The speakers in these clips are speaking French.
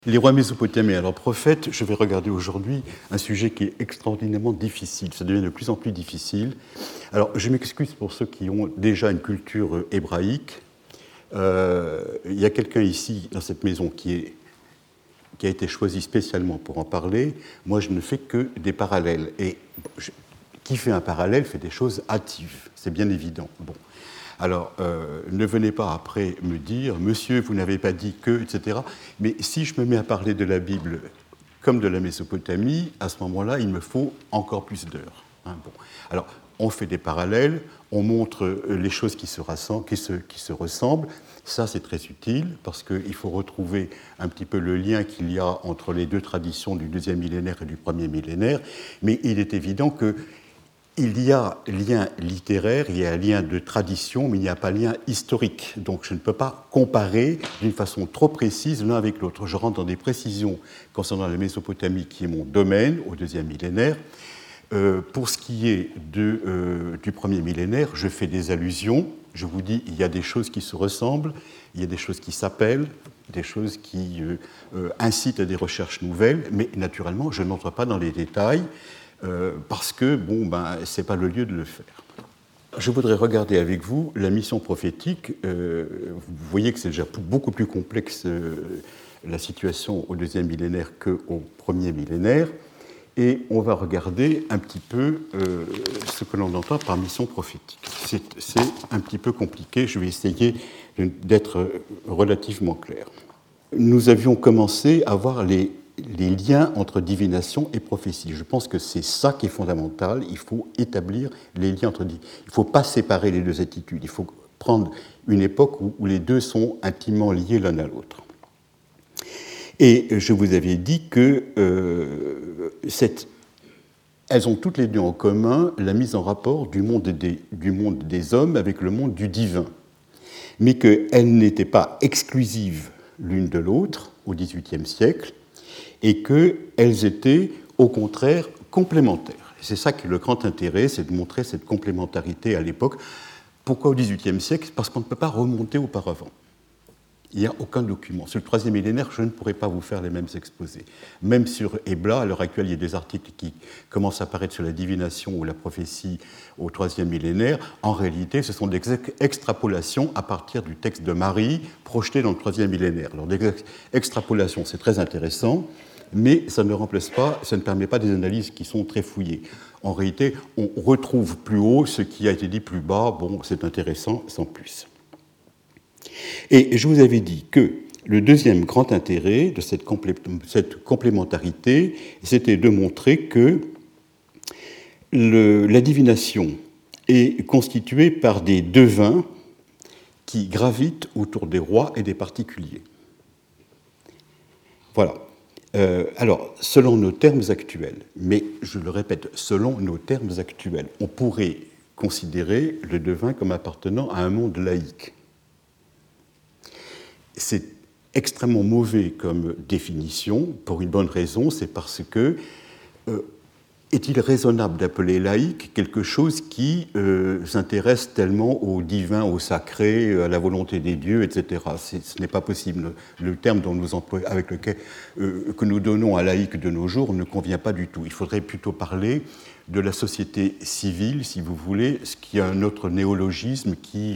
Les rois mésopotamiens et leurs prophètes, je vais regarder aujourd'hui un sujet qui est extraordinairement difficile. Ça devient de plus en plus difficile. Alors, je m'excuse pour ceux qui ont déjà une culture hébraïque. Il y a quelqu'un ici, dans cette maison, qui a été choisi spécialement pour en parler. Moi, je ne fais que des parallèles. Et qui fait un parallèle fait des choses hâtives. C'est bien évident. Bon. Alors, ne venez pas après me dire « Monsieur, vous n'avez pas dit que… » etc. Mais si je me mets à parler de la Bible comme de la Mésopotamie, à ce moment-là, il me faut encore plus d'heures. Hein, bon. Alors, on fait des parallèles, on montre les choses qui se ressemblent. Ça, c'est très utile, parce qu'il faut retrouver un petit peu le lien qu'il y a entre les deux traditions du deuxième millénaire et du premier millénaire. Mais il est évident que il y a lien littéraire, il y a lien de tradition, mais il n'y a pas lien historique. Donc je ne peux pas comparer d'une façon trop précise l'un avec l'autre. Je rentre dans des précisions concernant la Mésopotamie, qui est mon domaine au deuxième millénaire. Pour ce qui est du premier millénaire, je fais des allusions. Je vous dis, il y a des choses qui se ressemblent, il y a des choses qui s'appellent, des choses qui incitent à des recherches nouvelles, mais naturellement, je n'entre pas dans les détails. Parce que, ce n'est pas le lieu de le faire. Je voudrais regarder avec vous la mission prophétique. Vous voyez que c'est déjà beaucoup plus complexe la situation au deuxième millénaire qu'au premier millénaire. Et on va regarder un petit peu ce que l'on entend par mission prophétique. C'est un petit peu compliqué, je vais essayer d'être relativement clair. Nous avions commencé à voir les liens entre divination et prophétie. Je pense que c'est ça qui est fondamental. Il faut établir les liens entre... Il ne faut pas séparer les deux attitudes. Il faut prendre une époque où les deux sont intimement liés l'un à l'autre. Et je vous avais dit que elles ont toutes les deux en commun la mise en rapport du monde des hommes avec le monde du divin, mais qu'elles n'étaient pas exclusives l'une de l'autre au XVIIIe siècle, et qu'elles étaient, au contraire, complémentaires. C'est ça qui est le grand intérêt, c'est de montrer cette complémentarité à l'époque. Pourquoi au XVIIIe siècle ? Parce qu'on ne peut pas remonter auparavant. Il n'y a aucun document. Sur le troisième millénaire, je ne pourrais pas vous faire les mêmes exposés. Même sur Ebla, à l'heure actuelle, il y a des articles qui commencent à apparaître sur la divination ou la prophétie au troisième millénaire. En réalité, ce sont des extrapolations à partir du texte de Marie projeté dans le troisième millénaire. Alors, des extrapolations, c'est très intéressant, mais ça ne remplace pas, ça ne permet pas des analyses qui sont très fouillées. En réalité, on retrouve plus haut ce qui a été dit plus bas. Bon, c'est intéressant, sans plus. Et je vous avais dit que le deuxième grand intérêt de cette complémentarité, c'était de montrer que la divination est constituée par des devins qui gravitent autour des rois et des particuliers. Voilà. Alors, selon nos termes actuels, mais je le répète, selon nos termes actuels, on pourrait considérer le devin comme appartenant à un monde laïque. C'est extrêmement mauvais comme définition, pour une bonne raison, c'est parce que est-il raisonnable d'appeler laïque quelque chose qui s'intéresse tellement au divin, au sacré, à la volonté des dieux, etc. Ce n'est pas possible. Le terme dont nous employons, que nous donnons à laïque de nos jours ne convient pas du tout. Il faudrait plutôt parler de la société civile, si vous voulez, ce qui est un autre néologisme qui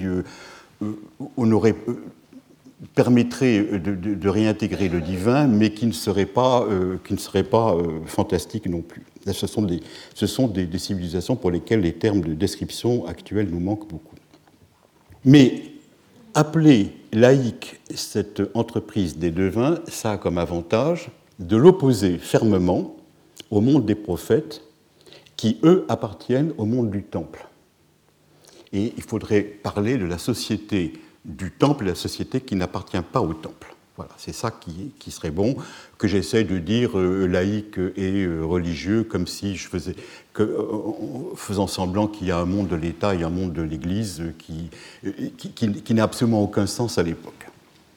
permettrait de réintégrer le divin, mais qui ne serait pas fantastique non plus. Ce sont des civilisations pour lesquelles les termes de description actuels nous manquent beaucoup. Mais appeler laïque cette entreprise des devins, ça a comme avantage de l'opposer fermement au monde des prophètes, qui, eux, appartiennent au monde du temple. Et il faudrait parler de la société du temple et la société qui n'appartient pas au temple. Voilà, c'est ça qui serait bon, que j'essaie de dire laïque et religieux, comme si je faisant semblant qu'il y a un monde de l'État et un monde de l'Église qui n'a absolument aucun sens à l'époque.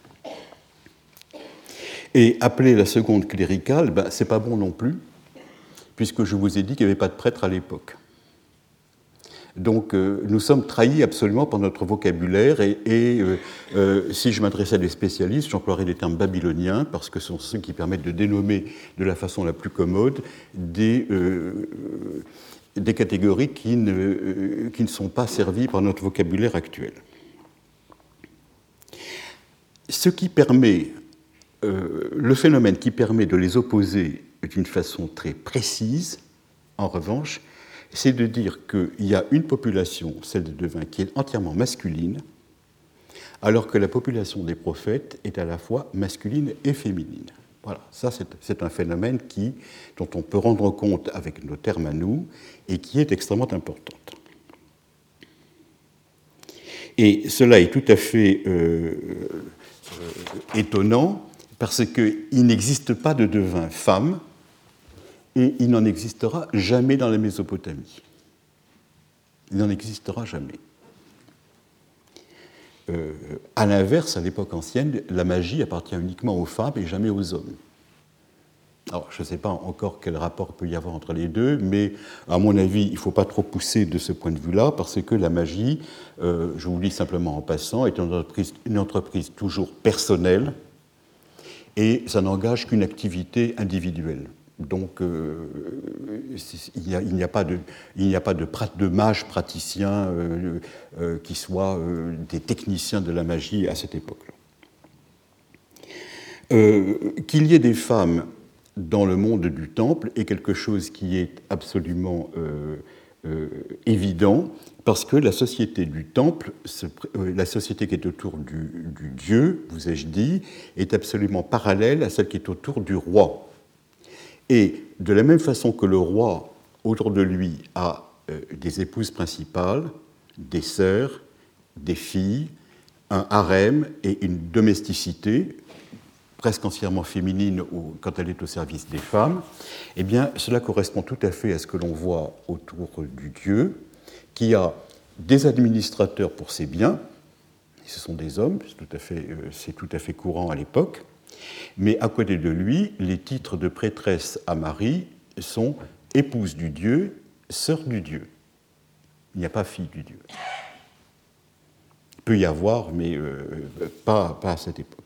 Et appeler la seconde cléricale, c'est pas bon non plus, puisque je vous ai dit qu'il n'y avait pas de prêtre à l'époque. Donc nous sommes trahis absolument par notre vocabulaire et si je m'adressais à des spécialistes, j'emploierais les termes babyloniens parce que ce sont ceux qui permettent de dénommer de la façon la plus commode des catégories qui ne sont pas servies par notre vocabulaire actuel. Ce qui permet, le phénomène qui permet de les opposer d'une façon très précise, en revanche, c'est de dire qu'il y a une population, celle des devins, qui est entièrement masculine, alors que la population des prophètes est à la fois masculine et féminine. Voilà, ça c'est un phénomène dont on peut rendre compte avec nos termes à nous et qui est extrêmement important. Et cela est tout à fait étonnant parce qu'il n'existe pas de devin femme et il n'en existera jamais dans la Mésopotamie. Il n'en existera jamais. À l'inverse, à l'époque ancienne, la magie appartient uniquement aux femmes et jamais aux hommes. Alors, je ne sais pas encore quel rapport peut y avoir entre les deux, mais à mon avis, il ne faut pas trop pousser de ce point de vue-là, parce que la magie, je vous le dis simplement en passant, est une entreprise toujours personnelle, et ça n'engage qu'une activité individuelle. Donc, il n'y a pas de mages praticiens qui soient des techniciens de la magie à cette époque-là. Qu'il y ait des femmes dans le monde du temple est quelque chose qui est absolument évident, parce que la société du temple, la société qui est autour du dieu, vous ai-je dit, est absolument parallèle à celle qui est autour du roi. Et de la même façon que le roi, autour de lui, a des épouses principales, des sœurs, des filles, un harem et une domesticité, presque entièrement féminine quand elle est au service des femmes, eh bien, cela correspond tout à fait à ce que l'on voit autour du dieu, qui a des administrateurs pour ses biens, ce sont des hommes, c'est tout à fait courant à l'époque, mais à côté de lui, les titres de prêtresse à Marie sont épouse du Dieu, sœur du Dieu. Il n'y a pas fille du Dieu. Il peut y avoir, mais pas à cette époque.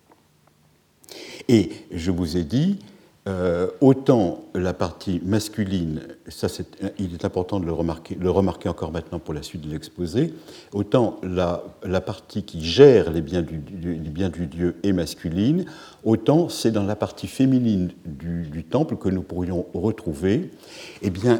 Et je vous ai dit, autant la partie masculine, ça il est important de le remarquer encore maintenant pour la suite de l'exposé, autant la partie qui gère les biens du Dieu est masculine, autant c'est dans la partie féminine du temple que nous pourrions retrouver eh bien,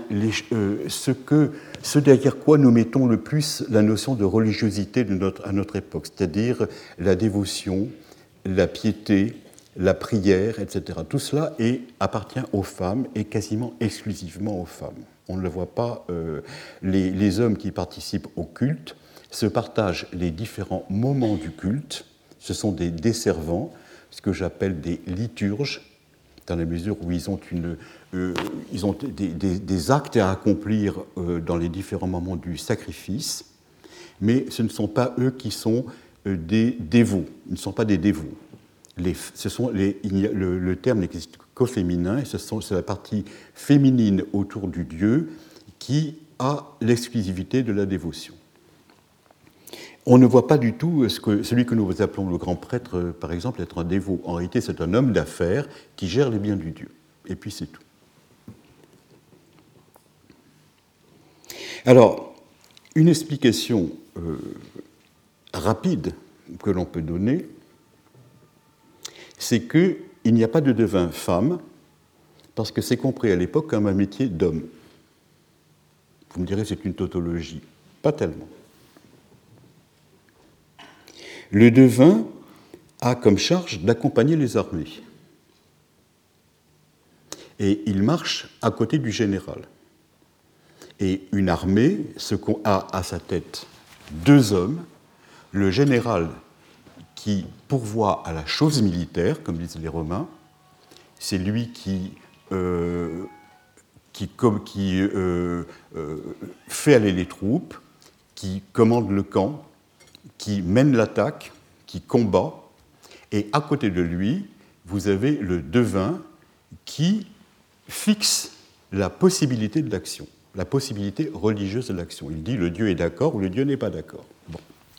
ce derrière quoi nous mettons le plus la notion de religiosité à notre époque, c'est-à-dire la dévotion, la piété, la prière, etc. Tout cela appartient aux femmes et quasiment exclusivement aux femmes. On ne le voit pas. Les hommes qui participent au culte se partagent les différents moments du culte. Ce sont des desservants, ce que j'appelle des liturges, dans la mesure où ils ont des actes à accomplir dans les différents moments du sacrifice, mais ce ne sont pas eux qui sont des dévots. Ils ne sont pas des dévots. Le terme n'existe qu'au féminin, et c'est la partie féminine autour du Dieu qui a l'exclusivité de la dévotion. On ne voit pas du tout celui que nous appelons le grand prêtre, par exemple, être un dévot. En réalité, c'est un homme d'affaires qui gère les biens du Dieu. Et puis c'est tout. Alors, une explication rapide que l'on peut donner, c'est qu'il n'y a pas de devin femme, parce que c'est compris à l'époque comme un métier d'homme. Vous me direz, c'est une tautologie. Pas tellement. Le devin a comme charge d'accompagner les armées. Et il marche à côté du général. Et une armée a à sa tête deux hommes, le général qui pourvoit à la chose militaire, comme disent les Romains, c'est lui qui fait aller les troupes, qui commande le camp, qui mène l'attaque, qui combat, et à côté de lui, vous avez le devin qui fixe la possibilité de l'action. la possibilité religieuse de l'action. Il dit le Dieu est d'accord ou le Dieu n'est pas d'accord. Bon.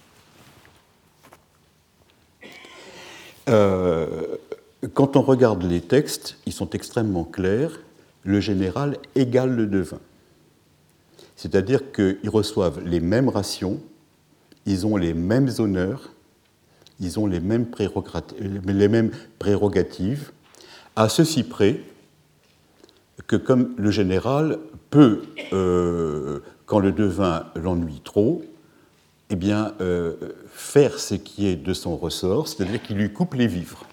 Quand on regarde les textes, ils sont extrêmement clairs. Le général égale le devin. C'est-à-dire qu'ils reçoivent les mêmes rations, ils ont les mêmes honneurs, ils ont les mêmes prérogatives, à ceci près que comme le général peut, quand le devin l'ennuie trop, eh bien, faire ce qui est de son ressort, c'est-à-dire qu'il lui coupe les vivres.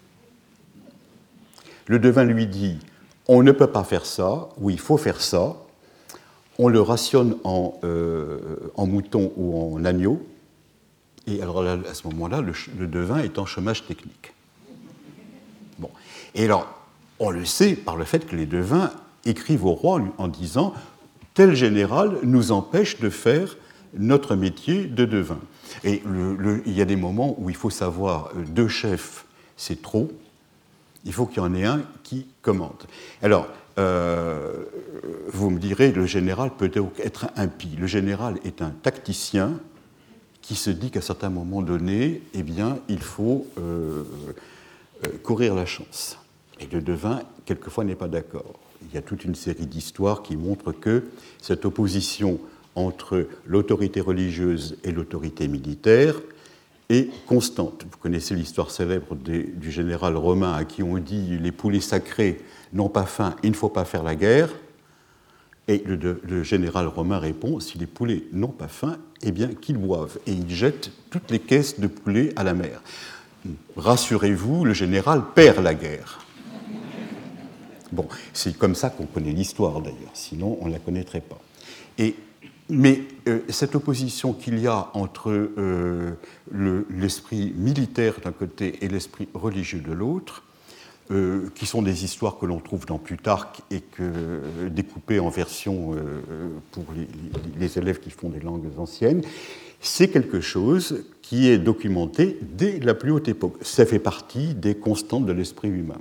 Le devin lui dit « on ne peut pas faire ça » ou « il faut faire ça », on le rationne en mouton ou en agneau, et alors là, à ce moment-là, le devin est en chômage technique. Bon. Et alors, on le sait par le fait que les devins écrivent au roi en disant « tel général nous empêche de faire notre métier de devin ». Et il y a des moments où il faut savoir, deux chefs, c'est trop, il faut qu'il y en ait un qui commande. Alors, vous me direz, le général peut donc être impie. Le général est un tacticien qui se dit qu'à certains moments donnés, eh bien, il faut courir la chance. Et le devin, quelquefois, n'est pas d'accord. Il y a toute une série d'histoires qui montrent que cette opposition entre l'autorité religieuse et l'autorité militaire est constante. Vous connaissez l'histoire célèbre du général romain à qui on dit « les poulets sacrés n'ont pas faim, il ne faut pas faire la guerre ». Et le général romain répond « si les poulets n'ont pas faim, eh bien qu'ils boivent ». Et il jette toutes les caisses de poulets à la mer. Rassurez-vous, le général perd la guerre. Bon, c'est comme ça qu'on connaît l'histoire d'ailleurs, sinon on ne la connaîtrait pas. Mais cette opposition qu'il y a entre l'esprit militaire d'un côté et l'esprit religieux de l'autre, qui sont des histoires que l'on trouve dans Plutarque et découpées en versions pour les élèves qui font des langues anciennes, c'est quelque chose qui est documenté dès la plus haute époque. Ça fait partie des constantes de l'esprit humain.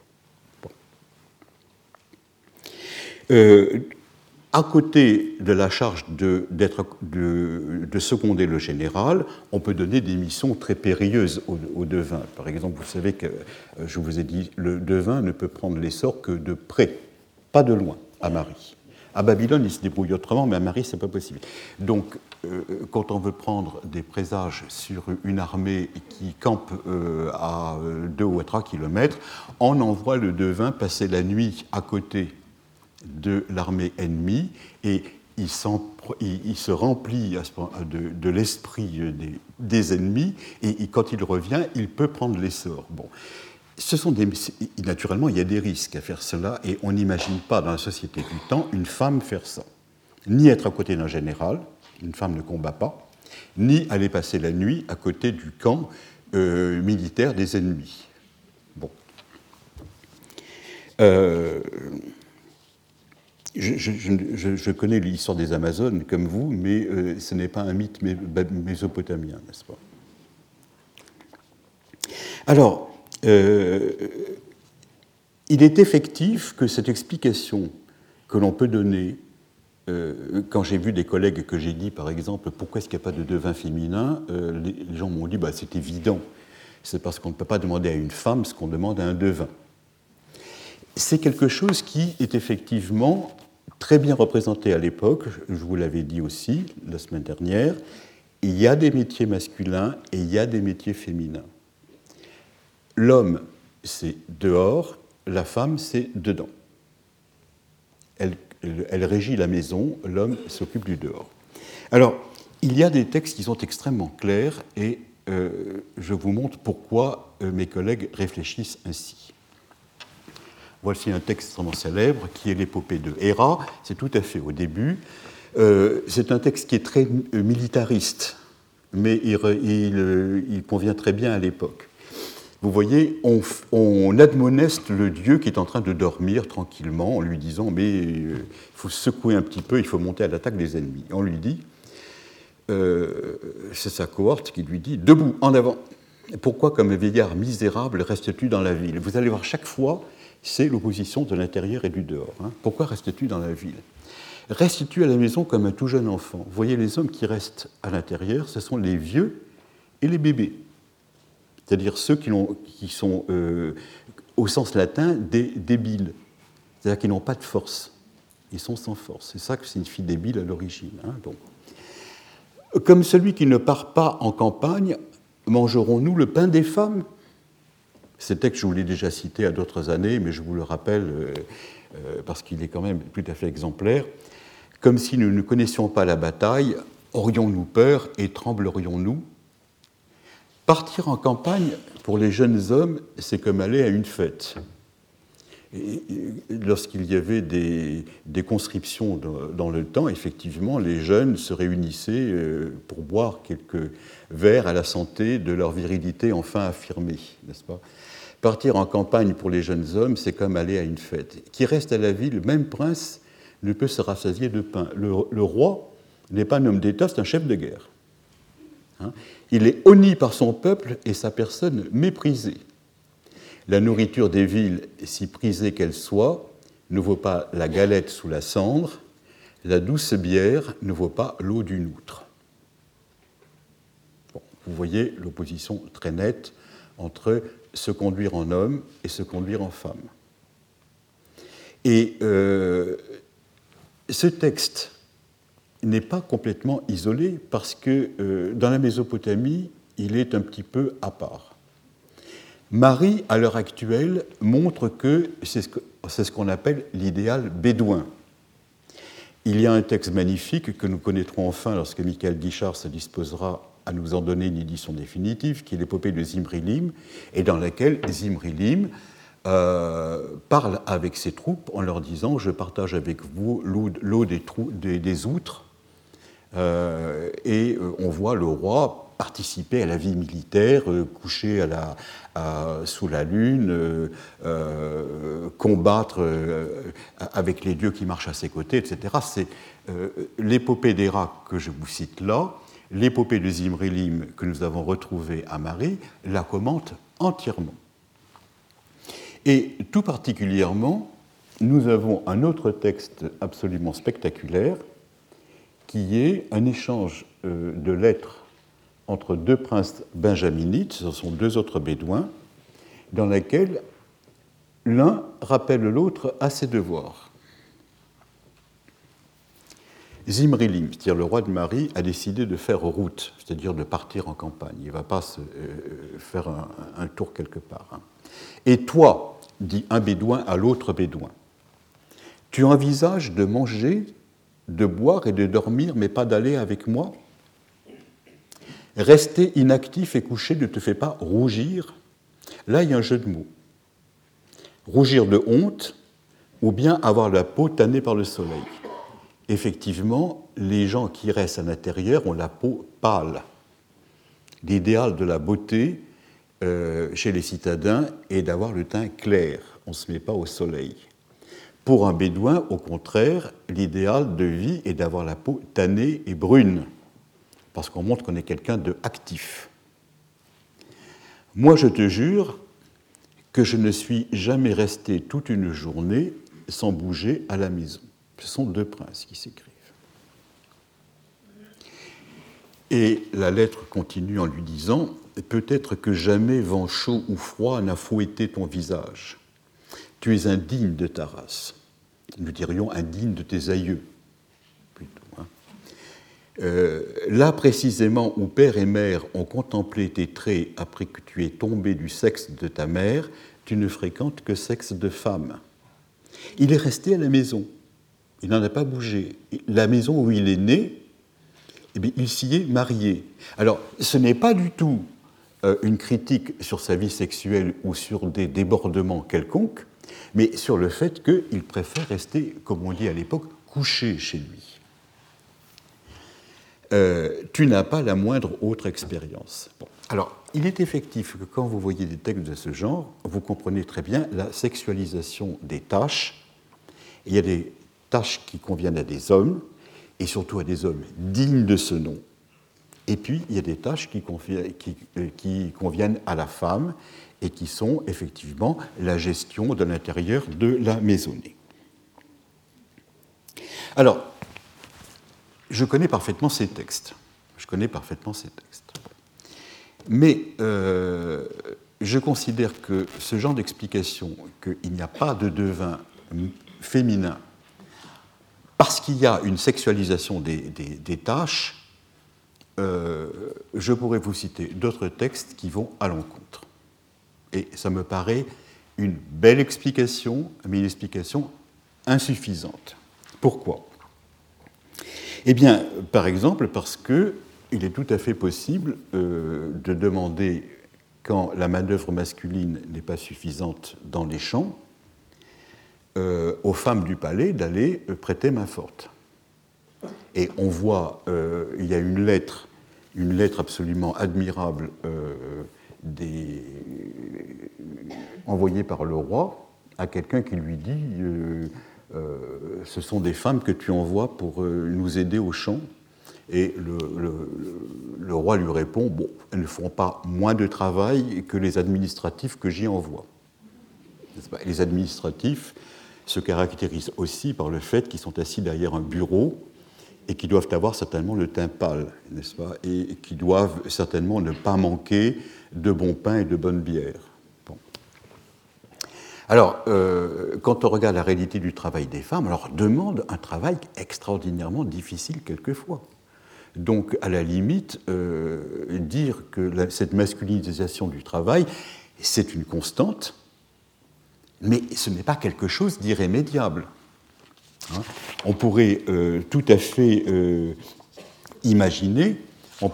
Bon. À côté de la charge de seconder le général, on peut donner des missions très périlleuses au devin. Par exemple, vous savez que, je vous ai dit, le devin ne peut prendre l'essor que de près, pas de loin, à Marie. À Babylone, il se débrouille autrement, mais à Marie, ce n'est pas possible. Donc, quand on veut prendre des présages sur une armée qui campe à 2 ou à 3 kilomètres, on envoie le devin passer la nuit à côté de l'armée ennemie, et il se remplit de l'esprit des ennemis, et quand il revient, il peut prendre l'essor. Bon. Naturellement, il y a des risques à faire cela, et on n'imagine pas dans la société du temps une femme faire ça. Ni être à côté d'un général, une femme ne combat pas, ni aller passer la nuit à côté du camp militaire des ennemis. Bon. Je connais l'histoire des Amazones comme vous, mais ce n'est pas un mythe mésopotamien, n'est-ce pas? Alors, il est effectif que cette explication que l'on peut donner, quand j'ai vu des collègues que j'ai dit, par exemple, pourquoi est-ce qu'il n'y a pas de devin féminin, les gens m'ont dit, bah, c'est évident, c'est parce qu'on ne peut pas demander à une femme ce qu'on demande à un devin. C'est quelque chose qui est effectivement très bien représenté à l'époque, je vous l'avais dit aussi la semaine dernière, il y a des métiers masculins et il y a des métiers féminins. L'homme, c'est dehors, la femme, c'est dedans. Elle régit la maison, l'homme s'occupe du dehors. Alors, il y a des textes qui sont extrêmement clairs et je vous montre pourquoi mes collègues réfléchissent ainsi. Voici un texte extrêmement célèbre qui est l'épopée de Héra. C'est tout à fait au début. C'est un texte qui est très militariste, mais il convient très bien à l'époque. Vous voyez, on admoneste le dieu qui est en train de dormir tranquillement en lui disant « mais il faut secouer un petit peu, il faut monter à l'attaque des ennemis ». On lui dit, c'est sa cohorte qui lui dit « debout, en avant, pourquoi comme un vieillard misérable restes-tu dans la ville ?» Vous allez voir chaque fois, c'est l'opposition de l'intérieur et du dehors. Hein. Pourquoi restes-tu dans la ville? restitue à la maison comme un tout jeune enfant. Vous voyez, les hommes qui restent à l'intérieur, ce sont les vieux et les bébés. C'est-à-dire ceux qui sont, au sens latin, débiles. C'est-à-dire qu'ils n'ont pas de force. Ils sont sans force. C'est ça que signifie débile à l'origine. Hein, donc. Comme celui qui ne part pas en campagne, mangerons-nous le pain des femmes? Ce texte, je vous l'ai déjà cité à d'autres années, mais je vous le rappelle parce qu'il est quand même tout à fait exemplaire. Comme si nous ne connaissions pas la bataille, aurions-nous peur et tremblerions-nous? Partir en campagne, pour les jeunes hommes, c'est comme aller à une fête. Lorsqu'il y avait des conscriptions dans le temps, effectivement, les jeunes se réunissaient pour boire quelques verres à la santé de leur virilité enfin affirmée, n'est-ce pas? Partir en campagne pour les jeunes hommes, c'est comme aller à une fête. Qui reste à la ville, même prince ne peut se rassasier de pain. Le roi n'est pas un homme d'État, c'est un chef de guerre. Hein? Il est honni par son peuple et sa personne méprisée. La nourriture des villes, si prisée qu'elle soit, ne vaut pas la galette sous la cendre, la douce bière ne vaut pas l'eau d'une outre. Bon, vous voyez l'opposition très nette entre se conduire en homme et se conduire en femme. Et ce texte n'est pas complètement isolé parce que dans la Mésopotamie, il est un petit peu à part. Marie, à l'heure actuelle, montre que c'est ce qu'on appelle l'idéal bédouin. Il y a un texte magnifique que nous connaîtrons enfin lorsque Michael Guichard se disposera à nous en donner une édition définitive, qui est l'épopée de Zimri-Lim, et dans laquelle Zimri-Lim parle avec ses troupes en leur disant « Je partage avec vous l'eau des outres », et on voit le roi participer à la vie militaire, coucher sous la lune, combattre avec les dieux qui marchent à ses côtés, etc. C'est l'épopée d'Héra que je vous cite là, l'épopée de Zimri-Lim que nous avons retrouvée à Marie, la commente entièrement. Et tout particulièrement, nous avons un autre texte absolument spectaculaire qui est un échange de lettres entre deux princes benjaminites, ce sont deux autres bédouins, dans laquelle l'un rappelle l'autre à ses devoirs. Zimri-Lim, c'est-à-dire le roi de Marie, a décidé de faire route, c'est-à-dire de partir en campagne. Il ne va pas faire un tour quelque part. Hein. Et toi, dit un bédouin à l'autre bédouin, tu envisages de manger, de boire et de dormir, mais pas d'aller avec moi? Rester inactif et couché ne te fait pas rougir? Là, il y a un jeu de mots. Rougir de honte ou bien avoir la peau tannée par le soleil. Effectivement, les gens qui restent à l'intérieur ont la peau pâle. L'idéal de la beauté chez les citadins est d'avoir le teint clair. On ne se met pas au soleil. Pour un bédouin, au contraire, l'idéal de vie est d'avoir la peau tannée et brune, parce qu'on montre qu'on est quelqu'un d'actif. Moi, je te jure que je ne suis jamais resté toute une journée sans bouger à la maison. Ce sont deux princes qui s'écrivent. Et la lettre continue en lui disant « Peut-être que jamais vent chaud ou froid n'a fouetté ton visage. Tu es indigne de ta race. » Nous dirions indigne de tes aïeux, plutôt. Hein. Là, précisément, où père et mère ont contemplé tes traits après que tu es tombé du sexe de ta mère, tu ne fréquentes que sexe de femme. Il est resté à la maison. Il n'en a pas bougé. La maison où il est né, eh bien, il s'y est marié. Alors, ce n'est pas du tout une critique sur sa vie sexuelle ou sur des débordements quelconques, mais sur le fait qu'il préfère rester, comme on dit à l'époque, couché chez lui. Tu n'as pas la moindre autre expérience. Bon. Alors, il est effectif que quand vous voyez des textes de ce genre, vous comprenez très bien la sexualisation des tâches. Il y a des tâches qui conviennent à des hommes, et surtout à des hommes dignes de ce nom. Et puis, il y a des tâches qui conviennent à la femme et qui sont effectivement la gestion de l'intérieur de la maisonnée. Alors, je connais parfaitement ces textes. Mais je considère que ce genre d'explication, qu'il n'y a pas de devin féminin parce qu'il y a une sexualisation des tâches, je pourrais vous citer d'autres textes qui vont à l'encontre. Et ça me paraît une belle explication, mais une explication insuffisante. Pourquoi ? Eh bien, par exemple, parce qu'il est tout à fait possible de demander, quand la main-d'œuvre masculine n'est pas suffisante dans les champs, aux femmes du palais d'aller prêter main forte. Et on voit, il y a une lettre absolument admirable envoyée par le roi à quelqu'un qui lui dit ce sont des femmes que tu envoies pour nous aider au champ. Et le roi lui répond bon, elles ne feront pas moins de travail que les administratifs que j'y envoie. Les administratifs se caractérisent aussi par le fait qu'ils sont assis derrière un bureau et qui doivent avoir certainement le teint pâle, n'est-ce pas, et qui doivent certainement ne pas manquer de bon pain et de bonne bière. Bon. Alors, quand on regarde la réalité du travail des femmes, on leur demande un travail extraordinairement difficile quelquefois. Donc, à la limite, dire que cette masculinisation du travail, c'est une constante, mais ce n'est pas quelque chose d'irrémédiable. On pourrait tout à fait imaginer,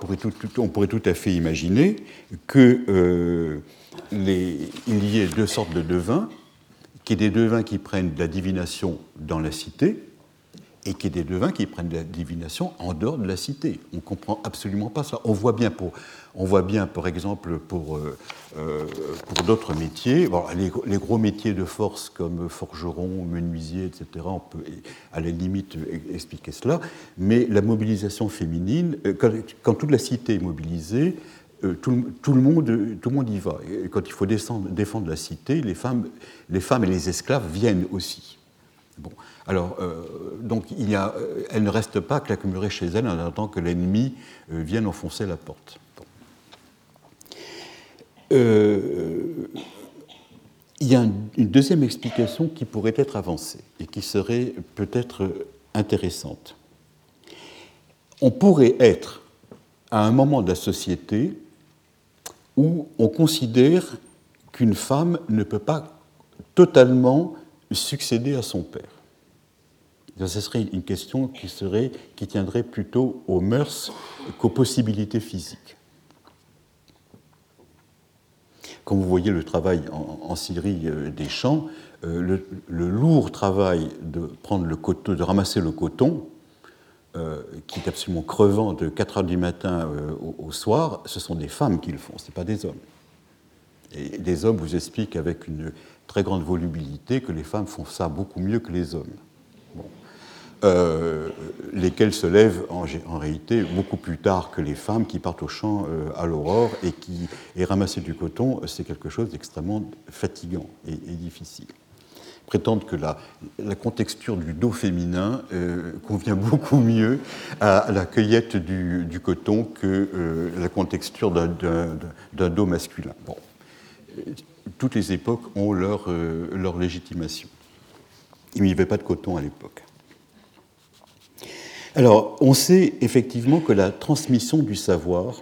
que il y ait deux sortes de devins, qu'il y ait des devins qui prennent de la divination dans la cité, et qu'il y ait des devins qui prennent de la divination en dehors de la cité. On ne comprend absolument pas ça. On voit bien, par exemple, pour d'autres métiers, bon, les gros métiers de force comme forgeron, menuisier, etc., on peut à la limite expliquer cela, mais la mobilisation féminine, quand toute la cité est mobilisée, tout le monde y va. Et quand il faut défendre la cité, les femmes et les esclaves viennent aussi. Bon. Alors, donc, elle ne reste pas claquemurée chez elle en attendant que l'ennemi vienne enfoncer la porte. Bon. Il y a une deuxième explication qui pourrait être avancée et qui serait peut-être intéressante. On pourrait être à un moment de la société où on considère qu'une femme ne peut pas totalement succéder à son père. Ce serait une question qui tiendrait plutôt aux mœurs qu'aux possibilités physiques. Quand vous voyez le travail en Syrie des champs, le lourd travail de ramasser le coton, qui est absolument crevant de 4 heures du matin au soir, ce sont des femmes qui le font, ce n'est pas des hommes. Et les hommes vous expliquent avec une très grande volubilité que les femmes font ça beaucoup mieux que les hommes. Bon. Lesquels se lèvent en réalité beaucoup plus tard que les femmes qui partent au champ à l'aurore et ramasser du coton, c'est quelque chose d'extrêmement fatigant et difficile. Prétendent que la contexture du dos féminin convient beaucoup mieux à la cueillette du coton que la contexture d'un dos masculin. Bon. Toutes les époques ont leur légitimation. Il n'y avait pas de coton à l'époque. Alors, on sait effectivement que la transmission du savoir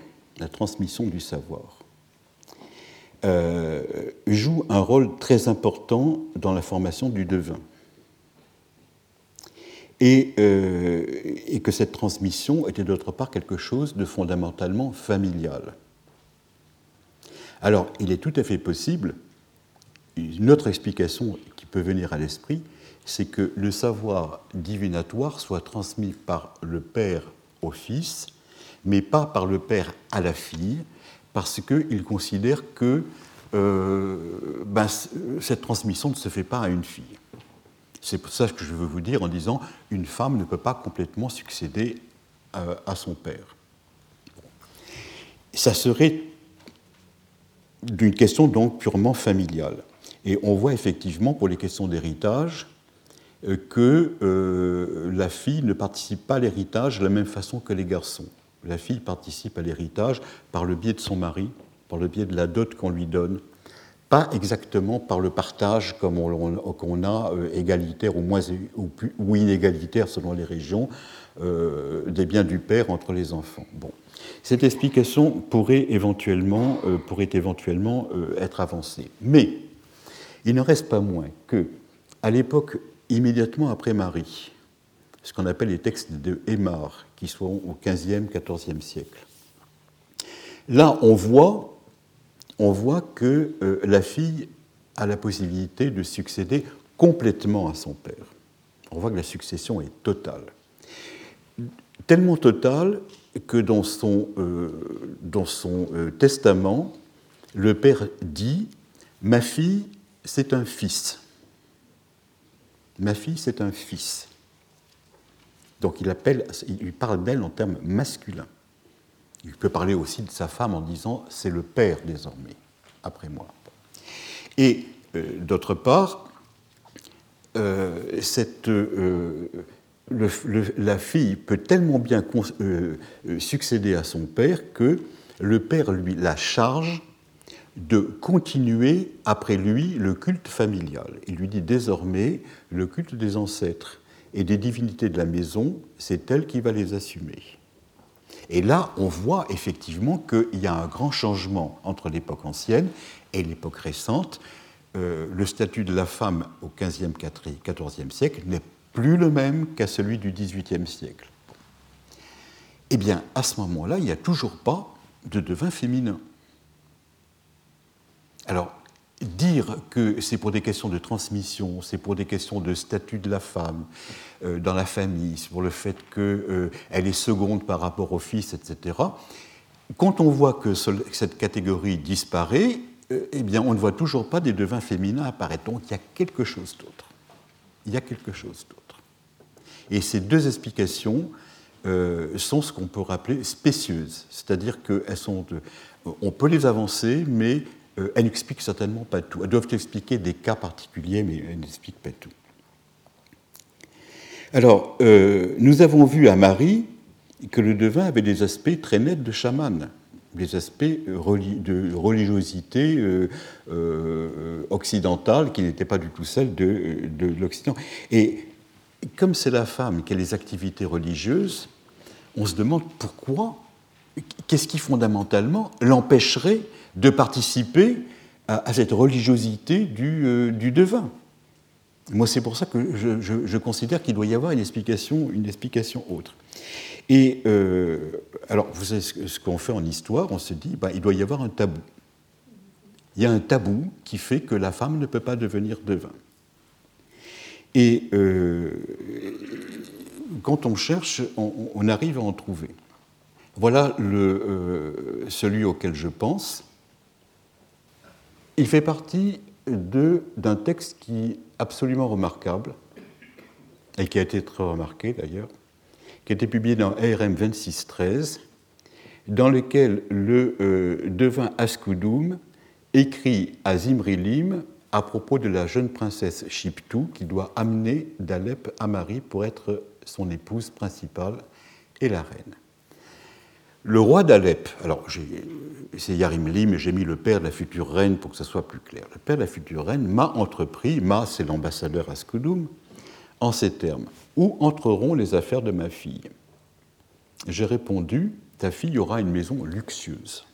joue un rôle très important dans la formation du devin. Et que cette transmission était d'autre part quelque chose de fondamentalement familial. Alors, il est tout à fait possible, une autre explication qui peut venir à l'esprit, c'est que le savoir divinatoire soit transmis par le père au fils, mais pas par le père à la fille, parce qu'il considère que cette transmission ne se fait pas à une fille. C'est pour ça que je veux vous dire en disant une femme ne peut pas complètement succéder à son père. Ça serait d'une question donc purement familiale. Et on voit effectivement pour les questions d'héritage que la fille ne participe pas à l'héritage de la même façon que les garçons. La fille participe à l'héritage par le biais de son mari, par le biais de la dot qu'on lui donne, pas exactement par le partage comme qu'on a égalitaire ou inégalitaire selon les régions des biens du père entre les enfants. Bon. Cette explication pourrait éventuellement être avancée. Mais il n'en reste pas moins que, à l'époque immédiatement après Marie, ce qu'on appelle les textes de Aymar, qui sont au XVe, XIVe siècle, là on voit que la fille a la possibilité de succéder complètement à son père. On voit que la succession est totale. Tellement totale que dans son testament, le père dit « Ma fille, c'est un fils. Ma fille, c'est un fils. » Donc il parle d'elle en termes masculins. Il peut parler aussi de sa femme en disant « c'est le père désormais, après moi ». Et d'autre part, la fille peut tellement bien succéder à son père que le père lui la charge de continuer après lui le culte familial. Il lui dit désormais le culte des ancêtres et des divinités de la maison, c'est elle qui va les assumer. Et là, on voit effectivement qu'il y a un grand changement entre l'époque ancienne et l'époque récente. Le statut de la femme au XVe, XIVe siècle n'est plus le même qu'à celui du XVIIIe siècle. Eh bien, à ce moment-là, il n'y a toujours pas de devin féminin. Alors, dire que c'est pour des questions de transmission, c'est pour des questions de statut de la femme dans la famille, c'est pour le fait qu'elle est seconde par rapport au fils, etc. Quand on voit que cette catégorie disparaît, eh bien, on ne voit toujours pas des devins féminins apparaître. Donc, il y a quelque chose d'autre. Il y a quelque chose d'autre. Et ces deux explications sont ce qu'on peut rappeler spécieuses, c'est-à-dire on peut les avancer, mais elles n'expliquent certainement pas tout. Elles doivent expliquer des cas particuliers, mais elles n'expliquent pas tout. Alors, nous avons vu à Marie que le devin avait des aspects très nets de chaman, des aspects de religiosité occidentale qui n'étaient pas du tout celles de l'Occident. Et comme c'est la femme qui a les activités religieuses, on se demande pourquoi, qu'est-ce qui fondamentalement l'empêcherait de participer à cette religiosité du devin. Moi, c'est pour ça que je considère qu'il doit y avoir une explication autre. Et alors, vous savez ce qu'on fait en histoire, on se dit, il doit y avoir un tabou. Il y a un tabou qui fait que la femme ne peut pas devenir devin. Et quand on cherche, on arrive à en trouver. Voilà celui auquel je pense. Il fait partie d'un texte qui est absolument remarquable, et qui a été très remarqué d'ailleurs, qui a été publié dans ARM 2613, dans lequel le devin Askoudoum écrit à Zimrilim à propos de la jeune princesse Shiptou qui doit amener d'Alep à Marie pour être son épouse principale et la reine. Le roi d'Alep, alors c'est Yarimli, mais j'ai mis le père de la future reine pour que ça soit plus clair. Le père de la future reine m'a entrepris, c'est l'ambassadeur Askoudoum, en ces termes: où entreront les affaires de ma fille? J'ai répondu: ta fille aura une maison luxueuse.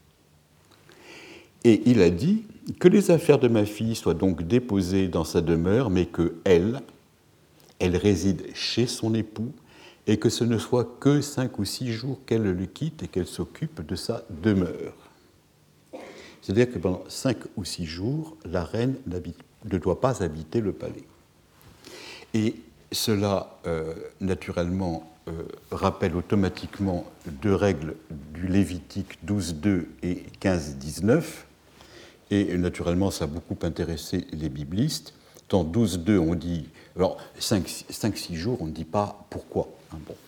Et il a dit que les affaires de ma fille soient donc déposées dans sa demeure, mais qu'elle réside chez son époux, et que ce ne soit que 5 ou 6 jours qu'elle le quitte et qu'elle s'occupe de sa demeure. C'est-à-dire que pendant 5 ou 6 jours, la reine ne doit pas habiter le palais. Et cela, naturellement, rappelle automatiquement 2 règles du Lévitique 12.2 et 15.19. Et naturellement, ça a beaucoup intéressé les biblistes. Dans 12.2, on dit... Alors, 5-6 jours, on ne dit pas pourquoi.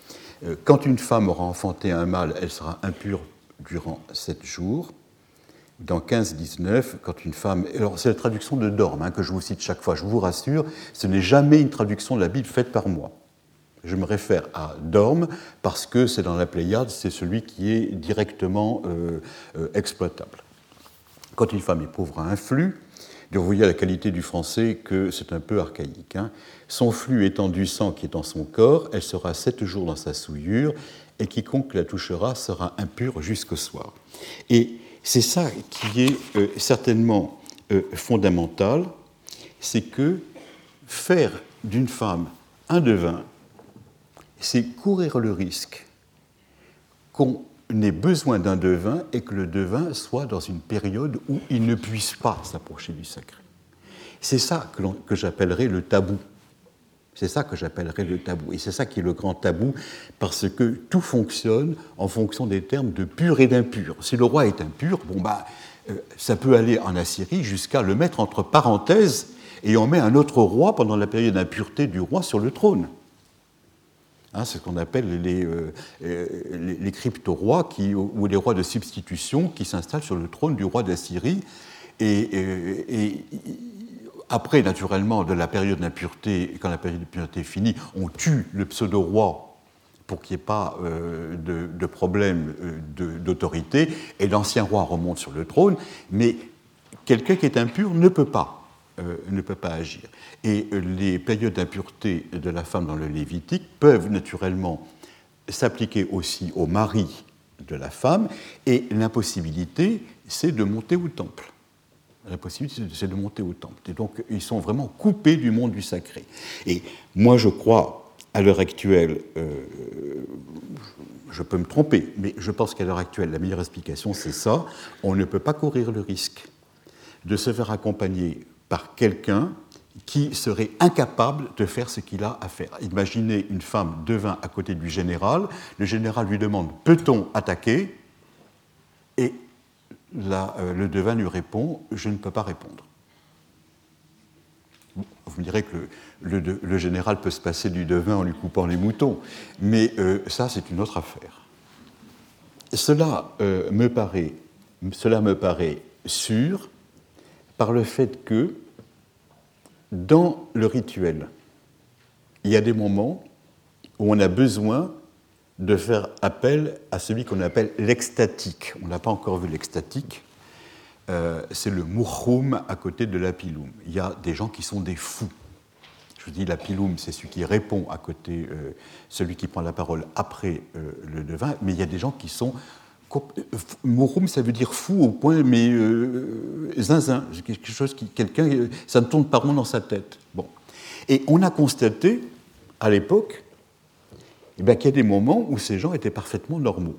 Quand une femme aura enfanté un mâle, elle sera impure durant 7 jours. dans 15-19, quand une femme... Alors, c'est la traduction de Dorme que je vous cite chaque fois. Je vous rassure, ce n'est jamais une traduction de la Bible faite par moi. Je me réfère à Dorme parce que c'est dans la Pléiade, c'est celui qui est directement exploitable. Quand une femme éprouvera un flux, vous voyez à la qualité du français que c'est un peu archaïque. Son flux étant du sang qui est dans son corps, elle sera 7 jours dans sa souillure, et quiconque la touchera sera impur jusqu'au soir. Et c'est ça qui est certainement fondamental, c'est que faire d'une femme un devin, c'est courir le risque qu'on ait besoin d'un devin et que le devin soit dans une période où il ne puisse pas s'approcher du sacré. C'est ça que j'appellerais le tabou. C'est ça que j'appellerais le tabou. Et c'est ça qui est le grand tabou, parce que tout fonctionne en fonction des termes de pur et d'impur. Si le roi est impur, ça peut aller en Assyrie jusqu'à le mettre entre parenthèses et on met un autre roi pendant la période d'impureté du roi sur le trône. C'est ce qu'on appelle les crypto-rois ou les rois de substitution qui s'installent sur le trône du roi d'Assyrie. Et après, naturellement, de la période d'impureté, quand la période d'impureté est finie, on tue le pseudo-roi pour qu'il n'y ait pas de problème d'autorité, et l'ancien roi remonte sur le trône, mais quelqu'un qui est impur ne peut pas agir. Et les périodes d'impureté de la femme dans le Lévitique peuvent naturellement s'appliquer aussi au mari de la femme, et l'impossibilité, c'est de monter au temple. La possibilité, c'est de monter au temple. Et donc, ils sont vraiment coupés du monde du sacré. Et moi, je crois, à l'heure actuelle, je peux me tromper, mais je pense qu'à l'heure actuelle, la meilleure explication, c'est ça. On ne peut pas courir le risque de se faire accompagner par quelqu'un qui serait incapable de faire ce qu'il a à faire. Imaginez une femme devin à côté du général. Le général lui demande « Peut-on attaquer ?» Et le devin lui répond « Je ne peux pas répondre ». Vous me direz que le général peut se passer du devin en lui coupant les moutons, mais ça, c'est une autre affaire. Cela me paraît sûr par le fait que, dans le rituel, il y a des moments où on a besoin de faire appel à celui qu'on appelle l'extatique. On n'a pas encore vu l'extatique. C'est le mouchoum à côté de l'apiloum. Il y a des gens qui sont des fous. Je vous dis, l'apiloum, c'est celui qui répond à côté, celui qui prend la parole après le devin, mais il y a des gens qui sont... Mouchoum, ça veut dire fou au point, mais zinzin, quelque chose quelqu'un, ça ne tourne pas rond dans sa tête. Bon. Et on a constaté, à l'époque, qu'il y a des moments où ces gens étaient parfaitement normaux.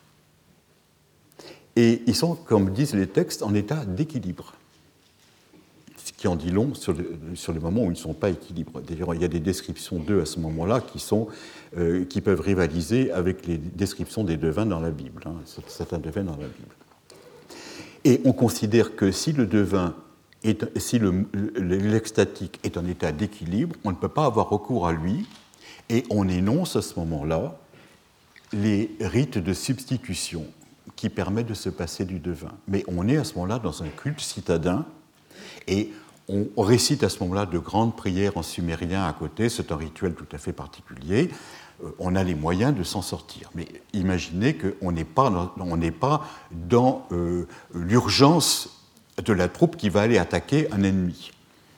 Et ils sont, comme disent les textes, en état d'équilibre. Ce qui en dit long sur les moments où ils ne sont pas équilibrés. D'ailleurs, il y a des descriptions d'eux à ce moment-là qui peuvent rivaliser avec les descriptions des devins dans la Bible, certains devins dans la Bible. Et on considère que si le devin, si l'extatique est en état d'équilibre, on ne peut pas avoir recours à lui, et on énonce à ce moment-là les rites de substitution qui permettent de se passer du devin. Mais on est à ce moment-là dans un culte citadin, et on récite à ce moment-là de grandes prières en sumérien à côté. C'est un rituel tout à fait particulier. On a les moyens de s'en sortir. Mais imaginez qu'on n'est pas dans l'urgence de la troupe qui va aller attaquer un ennemi.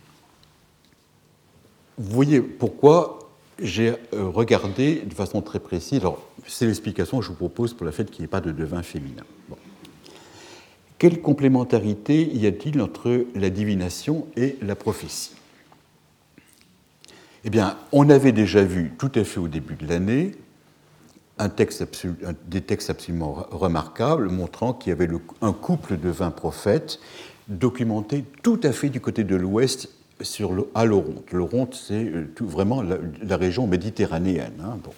Vous voyez pourquoi j'ai regardé de façon très précise. Alors, c'est l'explication que je vous propose pour le fait qu'il n'y ait pas de devin féminin. Bon. Quelle complémentarité y a-t-il entre la divination et la prophétie ? Eh bien, on avait déjà vu tout à fait au début de l'année des textes absolument remarquables montrant qu'il y avait un couple de 20 prophètes documentés tout à fait du côté de l'ouest à l'Oronte. L'Oronte, c'est vraiment la région méditerranéenne. Bon.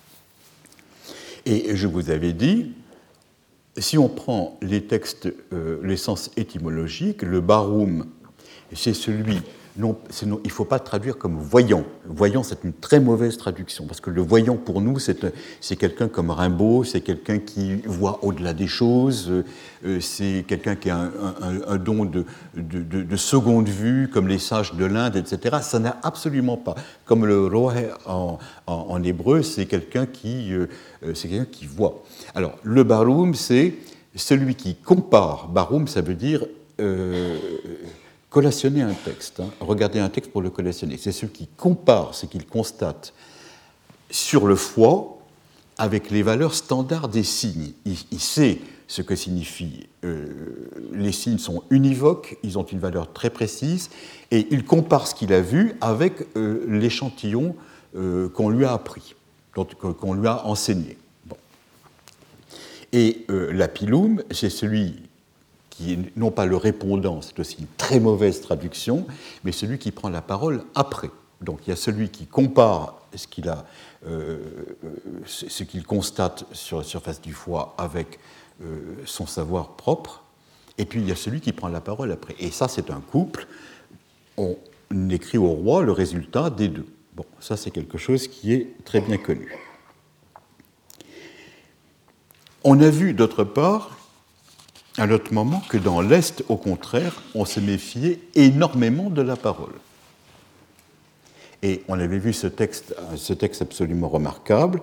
Et je vous avais dit, si on prend les textes, les sens étymologiques, le baroum, c'est celui il ne faut pas traduire comme voyant. Voyant, c'est une très mauvaise traduction, parce que le voyant, pour nous, c'est quelqu'un comme Rimbaud, c'est quelqu'un qui voit au-delà des choses, c'est quelqu'un qui a un don de seconde vue, comme les sages de l'Inde, etc. Ça n'a absolument pas. Comme le rohe en hébreu, c'est quelqu'un qui voit. Alors, le baroum, c'est celui qui compare. Baroum, ça veut dire collationner un texte, regarder un texte pour le collationner. C'est celui qui compare ce qu'il constate sur le foie avec les valeurs standards des signes. Il sait ce que signifient. Les signes sont univoques, ils ont une valeur très précise, et il compare ce qu'il a vu avec l'échantillon qu'on lui a appris, qu'on lui a enseigné. Bon. Et l'apilum, c'est celui qui est non pas le répondant, c'est aussi une très mauvaise traduction, mais celui qui prend la parole après. Donc il y a celui qui compare ce qu'il constate sur la surface du foie avec son savoir propre, et puis il y a celui qui prend la parole après. Et ça, c'est un couple. On écrit au roi le résultat des deux. Bon, ça, c'est quelque chose qui est très bien connu. On a vu, d'autre part, à l'autre moment, que dans l'Est, au contraire, on se méfiait énormément de la parole. Et on avait vu ce texte absolument remarquable